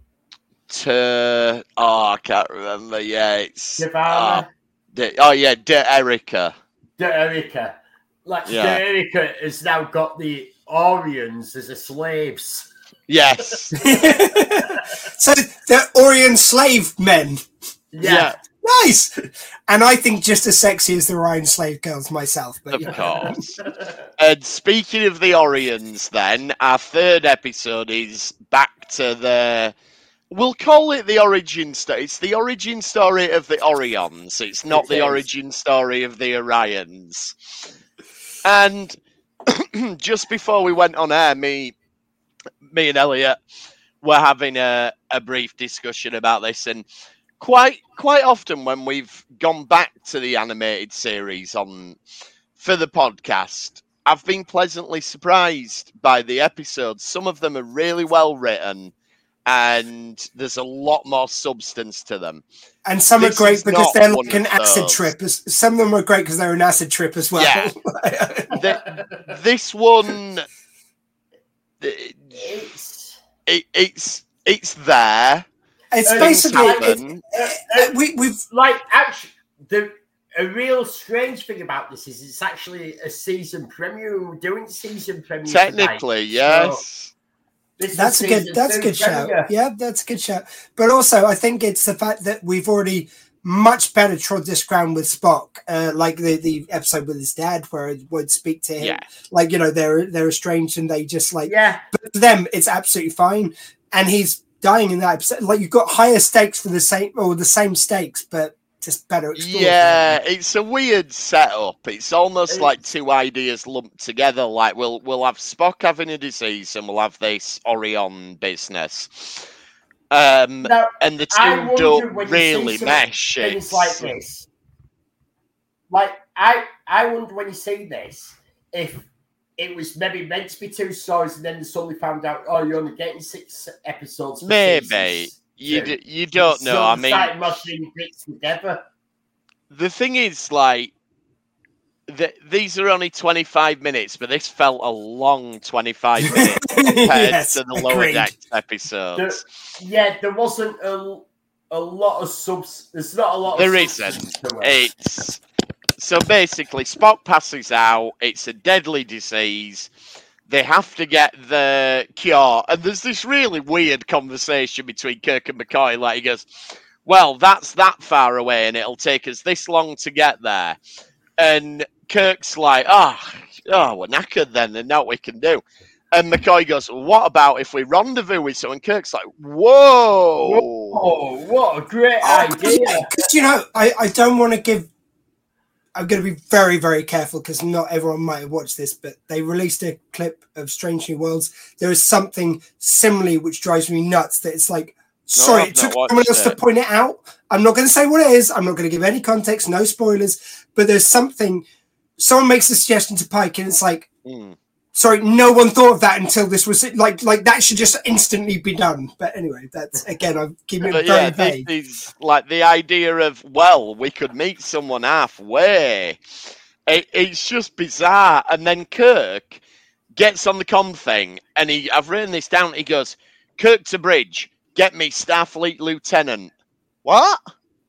To oh, I can't remember. Yeah, it's Giovanna. oh, De, oh yeah, De Erica. De Erica. Like Yeah. De Erica has now got the Orions as the slaves. Yes. So they're Orion slave men. Yeah. Nice. And I think just as sexy as the Orion slave girls myself. But Of yeah. course. And speaking of the Orions, then, our third episode is back to the. We'll call it the origin story. It's the origin story of the Orions. It's not It the is. origin story of the Orions. And just before we went on air, me, me and Elliot were having a, a brief discussion about this, and quite quite often when we've gone back to the animated series on for the podcast, I've been pleasantly surprised by the episodes. Some of them are really well written, and there's a lot more substance to them. And some This are great is because not they're one like an of acid those. trip. As- Some of them are great because they're an acid trip as well. Yeah. The- this one, it, It's it, it's it's there. It's Uh, basically it's- it, Happen. uh, uh, we, we've like actually the a real strange thing about this is it's actually a season premiere. We're doing season premiere Technically, tonight. yes. So this is that's a good season that's a two good shout. premiere. Yeah, that's a good shout. But also, I think it's the fact that we've already much better trod this ground with Spock, uh, like the, the episode with his dad, where it would speak to him, Yeah. like you know they're they're estranged and they just like. Yeah, But for them, it's absolutely fine, and he's dying in that episode. Like you've got higher stakes for the same or the same stakes, but just better explored. Yeah, it's a weird setup. It's almost It's- like two ideas lumped together. Like we'll we'll have Spock having a disease, and we'll have this Orion business. Um, now and the I two wonder don't when you really see some mesh. things It's, like this. like I, I wonder when you see this if it was maybe meant to be two stories, and then they suddenly found out, oh, you're only getting six episodes. For Maybe you d- you don't know. So I they mean, started mushing bits together. The thing is, like, the, these are only twenty-five minutes, but this felt a long twenty-five minutes compared Yes, to the Lower agreed. Decks episodes. The, yeah, there wasn't a, a lot of subs. There's not a lot. There of isn't. to it. It's so basically Spock passes out. It's a deadly disease. They have to get the cure, and there's this really weird conversation between Kirk and McCoy. Like he goes, "Well, that's that far away, and it'll take us this long to get there." And Kirk's like, "Oh, oh, we're knackered then, and now what we can do." And McCoy goes, "What about if we rendezvous with someone?" And Kirk's like, "Whoa, oh, what a great Oh, idea!" Because you know, I, I don't want to give. I'm going to be very, very careful because not everyone might have watched this, but they released a clip of Strange New Worlds. There is something similarly which drives me nuts. That it's like, sorry, I've it took not someone else watched to it. point it out. I'm not going to say what it is. I'm not going to give any context, no spoilers. But there's something. Someone makes a suggestion to Pike, and it's like, Hmm. sorry, no one thought of that until this was like, like that should just instantly be done. But anyway, that's again, I'm keeping it But very yeah, this vague. is like the idea of, well, we could meet someone halfway. It, it's just bizarre. And then Kirk gets on the comm thing, and he, I've written this down. He goes, "Kirk to bridge, get me Starfleet Lieutenant." What?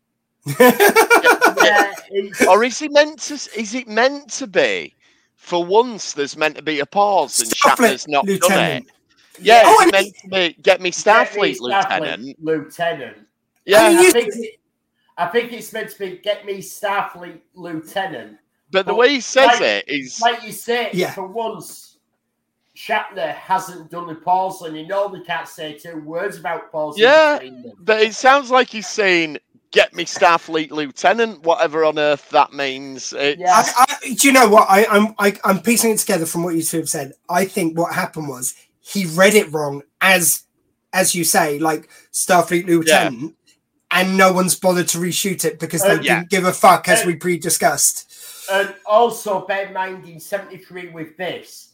Yeah, it's, Or is he meant to? Is it meant to be? For once, there's meant to be a pause, and Starfleet Shatner's not done it. Lieutenant. Yeah, Oh, it's and meant to be get me Starfleet Get me Starfleet Lieutenant. Lieutenant. Yeah, I mean, I you- think, it, I think it's meant to be get me Starfleet Lieutenant. but the but way he says like- it is, Like you say, Yeah. for once, Shatner hasn't done the pause, and you know they can't say two words about pausing Yeah. between them. but it sounds like he's saying, "Get me Starfleet Lieutenant," whatever on earth that means. It's, Yeah. I, I, do you know what? I, I'm I, I'm piecing it together from what you two have said. I think what happened was he read it wrong, as as you say, like Starfleet Lieutenant, and no one's bothered to reshoot it because they Uh, yeah. didn't give a fuck, as Uh, we pre-discussed. And also, bear in mind, in seventy-three with this,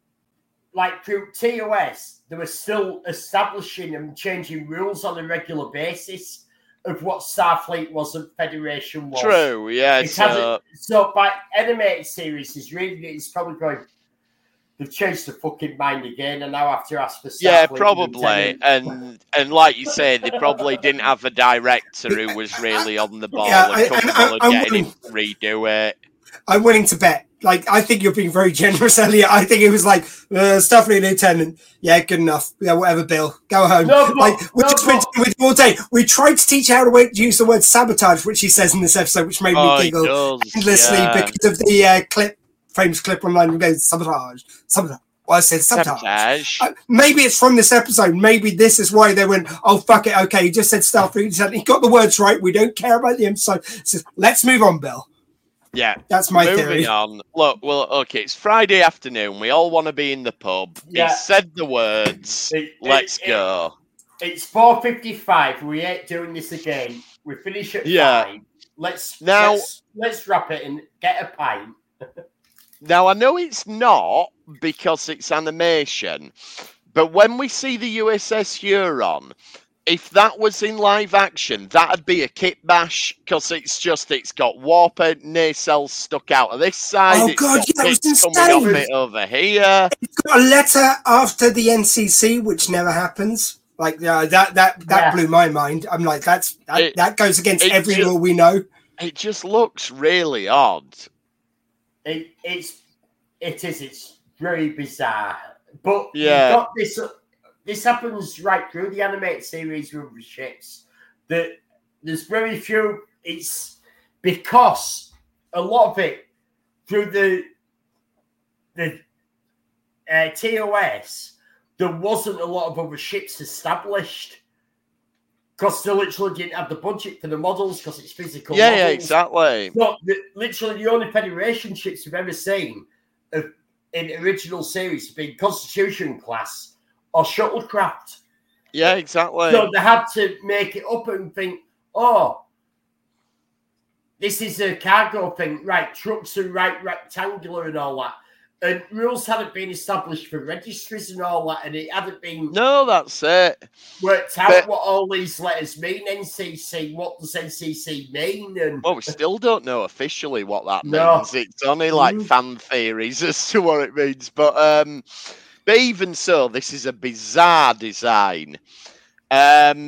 like through T O S, they were still establishing and changing rules on a regular basis of what Starfleet was and Federation was. true. Yeah, It so hasn't- so by animated series is reading it, it's probably going, they've changed their fucking mind again and now have to ask for Starfleet yeah, probably. Lieutenant. And and like you say, they probably didn't have a director who was really on the ball Yeah, and I- and comfortable I- of I'm getting him to redo it. I'm willing to bet. Like, I think you're being very generous, Elliot. I think it was like uh, Starfleet Lieutenant. Yeah, good enough. Yeah, whatever, Bill. Go home. No, but- like we no, just been but- dealing with it all day. We tried to teach you how to wa- use the word sabotage, which he says in this episode, which made Oh, me he giggle does, endlessly yeah. because of the uh, clip, famous clip online. Who goes sabotage, sabotage. Well, I said sabotage. Sabotage. Uh, maybe it's from this episode. Maybe this is why they went, oh, fuck it. Okay, he just said Starfleet Lieutenant. He got the words right. We don't care about the episode. So let's move on, Bill. Yeah. That's my Moving theory. on. Look, well, okay, it's Friday afternoon. We all want to be in the pub. Yeah. He said the words. It- it- Let's it- go. It's four fifty-five. We ain't doing this again. We finish at Yeah. five. Let's Now- let's, let's wrap it and get a pint. Now, I know it's not because it's animation, but when we see the U S S Huron, if that was in live action, that'd be a kit bash because it's just, it's got warper nacelles stuck out of this side. Oh, it's God, got yeah, that was bits coming off insane. it over here. Got a letter after the N C C, which never happens. Like uh, that, that, that Yeah. blew my mind. I'm like, that's that, It- that goes against it every ju- rule we know. It just looks really odd. It, it's it is it's very bizarre, but Yeah. you've got this. This happens right through the animated series with the ships. That there's very few. It's because a lot of it through the the uh, T O S, there wasn't a lot of other ships established. Because they literally didn't have the budget for the models because it's physical Yeah, models. yeah, exactly. No, the, literally the only Federation ships we've ever seen of, in the original series have been Constitution class or shuttlecraft. Yeah, exactly. So they had to make it up and think, oh, this is a cargo thing, right? Trucks are right rectangular and all that. And rules hadn't been established for registries and all that, and it hadn't been No, that's it. worked out But- what all these letters mean. N C C, what does N C C mean? And Well, we still don't know officially what that No. means. It's only like Mm. fan theories as to what it means. But um, but even so, this is a bizarre design. Um,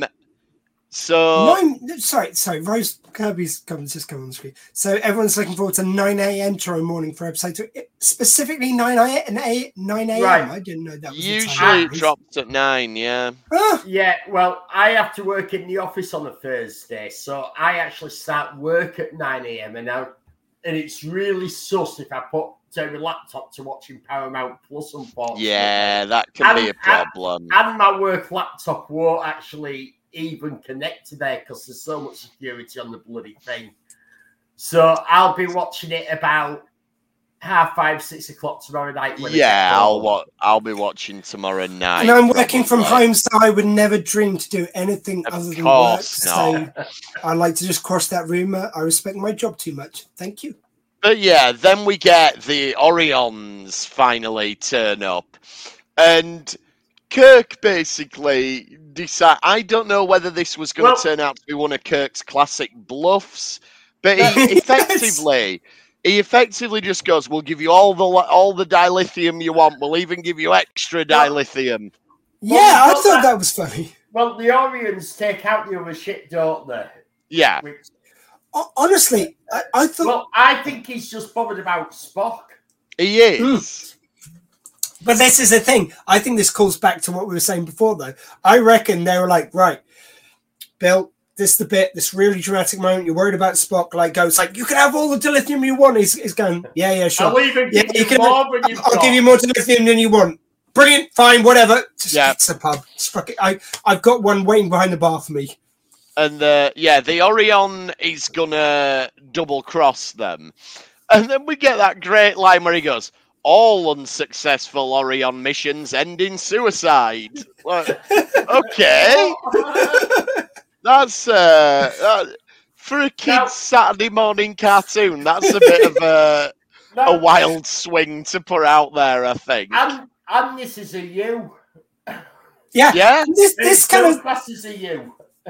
so Nine, sorry, sorry. Rose Kirby's comments just come on the screen. So everyone's looking forward to nine a.m. tomorrow morning for episode two. Specifically nine a.m. nine a.m. Right. I didn't know that was the usually time. it drops at nine. Yeah. Ah, yeah, well, I have to work in the office on a Thursday, so I actually start work at nine a.m. and now, and it's really sus if I put turn my laptop to watching Paramount Plus. Unfortunately, Yeah, that can be a And- problem. and my work laptop won't actually even connect to there because there's so much security on the bloody thing. So I'll be watching it about half five, six o'clock tomorrow night. When I Yeah, get I'll home. wa- I'll be watching tomorrow night. and I'm working from probably. home, so I would never dream to do anything Of other than course work. not. So I like to just cross that rumor. I respect my job too much. Thank you. But yeah, then we get the Orions finally turn up, and Kirk basically decide. I don't know whether this was going to Well- turn out to be one of Kirk's classic bluffs, but he Yes. effectively, he effectively just goes, "We'll give you all the all the dilithium you want. We'll even give you extra dilithium." Yeah, I not thought that- that was funny. Well, the Orions take out the other shit, don't they? Yeah, Which, Ho- Honestly, I, I thought. well, I think he's just bothered about Spock. he is. But this is the thing. I think this calls back to what we were saying before, though. I reckon they were like, right, Bill, this is the bit, this really dramatic moment. You're worried about Spock. Like, goes like, you can have all the dilithium you want. He's, he's going, yeah, yeah, sure. I'll even Yeah, give you you can- more than you've I'll got. give you more dilithium than you want. Brilliant, fine, whatever. Just Yeah. get to the pub. Just fuck it. I, I've got one waiting behind the bar for me. And uh, yeah, the Orion is gonna double cross them, and then we get that great line where he goes, "All unsuccessful Orion missions end in suicide." Like, okay, that's uh, that, for a kid's Now- Saturday morning cartoon. That's a bit of a No, a wild swing to put out there, I think. And, and this is a U. Yeah. Yeah, This, this kind of, classes a U.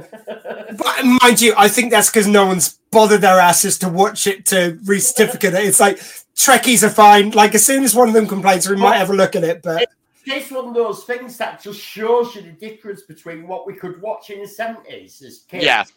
but mind you, I think that's because no one's bothered their asses to watch it to re-certificate it. It's like Trekkies are fine. Like as soon as one of them complains, we might have a look at it. But It's one of those things that just shows you the difference between what we could watch in the seventies as kids. Yeah.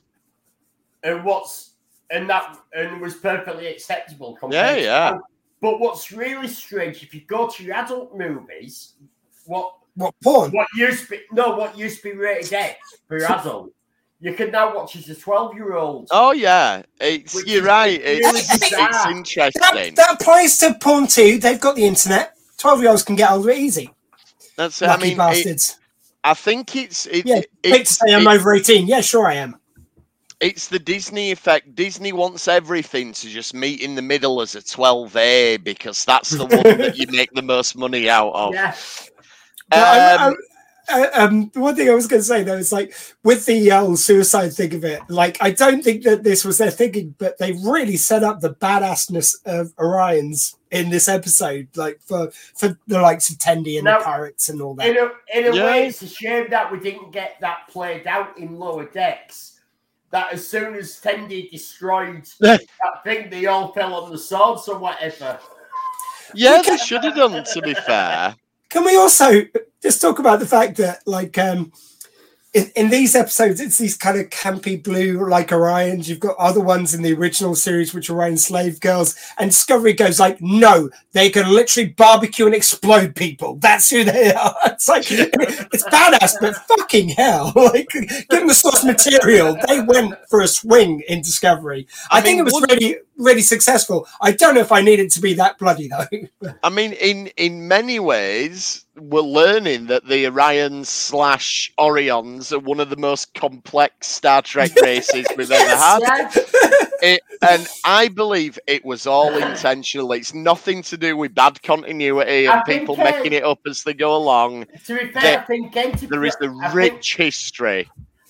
And what's and that and was perfectly acceptable Yeah, compared to yeah. now. But what's really strange, if you go to your adult movies, what what porn? what used to be no, what used to be rated X for adult, you can now watch as a twelve year old. Oh yeah, it's Which you're is right. really It's, it's bizarre. That, interesting. that applies to porn too. They've got the internet. Twelve-year-olds can get hold of it easy. That's I Lucky mean, it, bastards. I think it's it, Yeah, it- quick to say I'm it- over eighteen. Yeah, sure I am. it's the Disney effect. Disney wants everything to just meet in the middle as a twelve A because that's the one that you make the most money out of. Yeah. But I- Um, I- I- um, one thing I was going to say though is like with the uh, suicide thing of it, like I don't think that this was their thinking, but they really set up the badassness of Orions in this episode, like for for the likes of Tendi and Now, the pirates and all that. In a, in a Yeah. way, it's a shame that we didn't get that played out in Lower Decks. That as soon as Tendi destroyed that thing, they all fell on the swords or whatever. yeah, they should have done. To be fair, Can we also just talk about the fact that, like, um, in, in these episodes, it's these kind of campy blue, like Orions. You've got other ones in the original series, which are Orion slave girls. And Discovery goes like, no, they can literally barbecue and explode people. That's who they are. It's like, it's badass, but fucking hell. Like, given the source material, they went for a swing in Discovery. I, I think mean, it was would- really, really successful. I don't know if I need it to be that bloody, though. I mean, in in many ways, we're learning that the Orions slash Orions are one of the most complex Star Trek races we've ever had. Yeah. It, and I believe it was all intentional. It's nothing to do with bad continuity and I think, people uh, making it up as they go along. To be fair, There- I think Enterprise. There is a I think- rich history.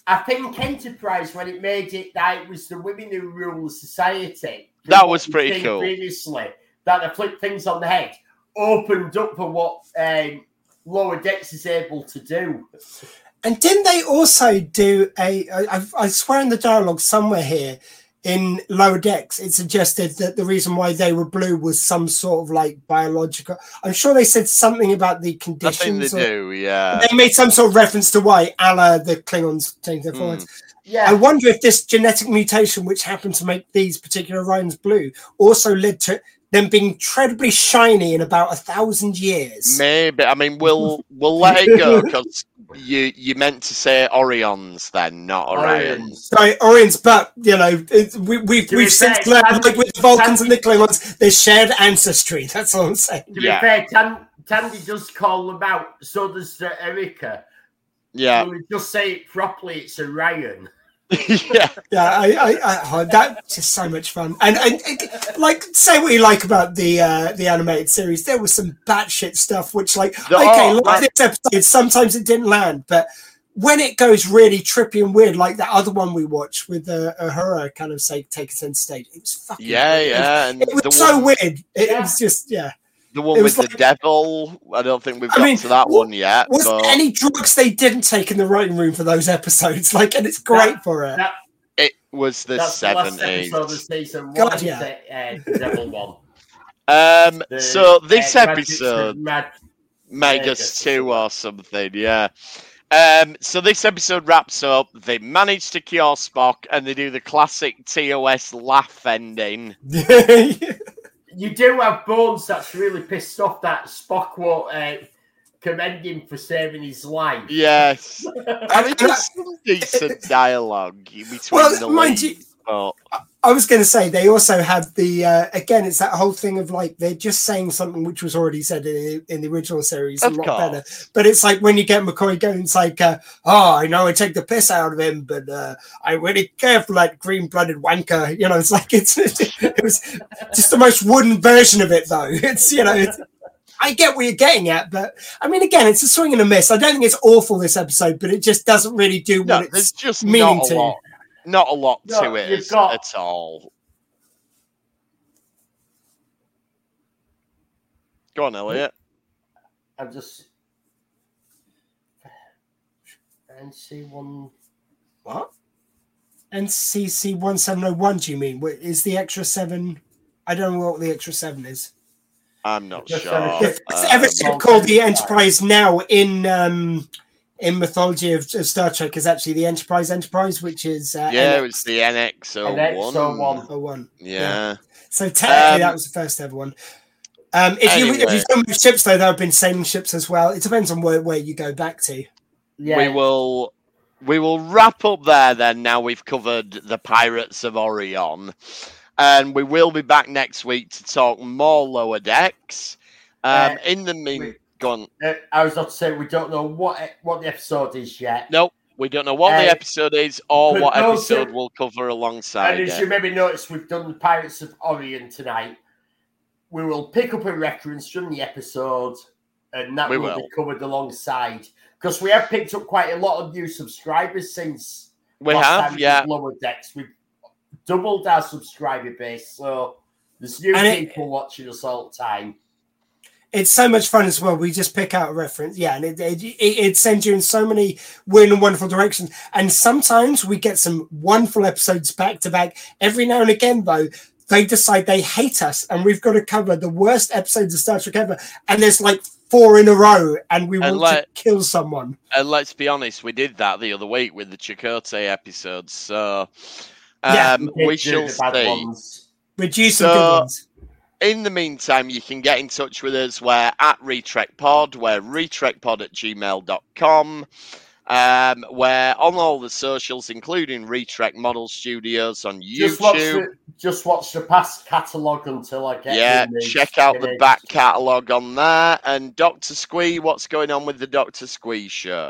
I think Enterprise, when it made it that it was the women who rule society. That was pretty cool. Previously, that they flipped things on the head, opened up for what um, Lower Decks is able to do. And didn't they also do a? I, I swear in the dialogue somewhere here in Lower Decks, it suggested that the reason why they were blue was some sort of like biological. I'm sure they said something about the conditions. I think they or, do, yeah. They made some sort of reference to why a la the Klingons changed their forms. Mm. Yeah. I wonder if this genetic mutation, which happened to make these particular Orions blue, also led to them being incredibly shiny in about a thousand years. Maybe. I mean, we'll we'll let it go because you you meant to say Orions then, not Orions. Sorry, Orions, but you know, it, we, we've we've since learned, like with the Vulcans and the Klingons, there's shared ancestry. That's all I'm saying. To be yeah. fair, Tan- Tandy does call them out. So does uh, Erica. Yeah. When we just say it properly, it's Orion. yeah, yeah, I, I, I, oh, that's just so much fun. And, and, and like, say what you like about the uh, the animated series, there was some batshit stuff, which, like, the, okay, oh, like this episode, sometimes it didn't land, but when it goes really trippy and weird, like that other one we watched with uh, Uhura kind of say take center stage, it was fucking yeah, weird. yeah, it was, it was so one, weird. It, yeah. it was just yeah. The one with like, the devil, I don't think we've got I mean, to that one yet. Was but... there any drugs they didn't take in the writing room for those episodes? Like, and it's great that, for it. That, it was the seventies. Of the season God, one, yeah. the, uh, the devil one. Um, the, so this uh, episode, Mag- Magus two or something, yeah. Um, so this episode wraps up. They manage to cure Spock, and they do the classic T O S laugh ending. You do have Bones that's really pissed off that Spock won't uh, commend him for saving his life. Yes. I mean, there's some decent dialogue between well, the mind leads. You, I was going to say, they also have the, uh, again, it's that whole thing of like, they're just saying something which was already said in, in the original series of a lot course. better. But it's like when you get McCoy going, it's like, uh, oh, I know I take the piss out of him, but uh, I'm really careful, that green-blooded wanker. You know, it's like, it's it was just the most wooden version of it, though. It's, you know, it's, I get what you're getting at, but I mean, again, it's a swing and a miss. I don't think it's awful, this episode, but it just doesn't really do no, what it's just meaning not a to. Lot. Not a lot no, to it as, got... at all. Go on, Elliot. I'm just... N C one... What? N C C one seven oh one, do you mean? Is the extra seven... I don't know what the extra seven is. I'm not Just sure. The Um, episode called the Enterprise now in... Um, in mythology of, of Star Trek is actually the Enterprise Enterprise, which is uh, yeah, N X. it was the N X oh one. N X oh one. Oh one. Yeah. yeah. So technically, Um, that was the first ever one. Um, if anyway. you if you've done with ships, though, there have been sailing ships as well. It depends on where, where you go back to. Yeah. We will we will wrap up there then. Now we've covered the Pirates of Orion, and we will be back next week to talk more Lower Decks. Um, Uh, in the mean. we- Go on. Uh, I was about to say, we don't know what what the episode is yet. Nope, we don't know what Uh, the episode is or but what those episode who- we'll cover alongside And as it. you maybe noticed, we've done the Pirates of Orion tonight. We will pick up a reference from the episode, and that We will, will. be covered alongside. Because we have picked up quite a lot of new subscribers since We last have, time we yeah. did Lower Decks. We've doubled our subscriber base, so there's new And it- people watching us all the time. It's so much fun as well. We just pick out a reference, yeah, and it it, it it sends you in so many weird and wonderful directions. And sometimes we get some wonderful episodes back to back. Every now and again, though, they decide they hate us, and we've got to cover the worst episodes of Star Trek ever. And there's like four in a row, and we And want let- to kill someone. And let's be honest, we did that the other week with the Chakotay episodes. So Yeah, um, did we do shall the bad see. ones. Reduce some So- good ones. In the meantime, you can get in touch with us. We're at RetrekPod. We're retrekpod at gmail dot com. Um, we're on all the socials, including Retrek Model Studios on Just watch, YouTube. the, just watch the past catalogue until I get Yeah, in the check out the image. back catalogue on there. And Doctor Squee, what's going on with the Doctor Squee show?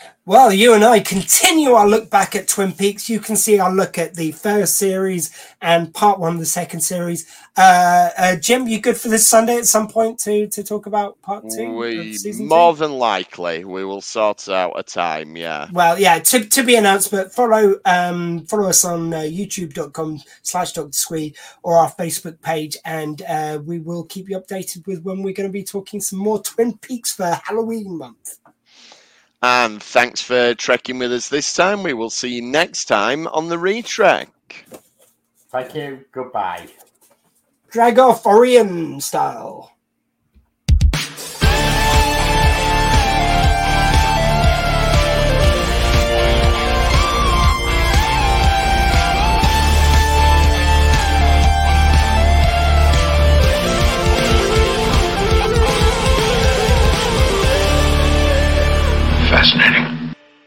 Well, you and I continue our look back at Twin Peaks. You can see our look at the first series and part one of the second series. Uh, uh, Jim, you good for this Sunday at some point to, to talk about part two? We of season more two? than likely we will sort out a time. Yeah. Well, yeah, to, to be announced, but follow um, follow us on uh, youtube.com slash Doctor Squee or our Facebook page, and uh, we will keep you updated with when we're going to be talking some more Twin Peaks for Halloween month. And thanks for trekking with us this time. We will see you next time on the Retrek. Thank you. Goodbye. Drag off Orion style. Fascinating.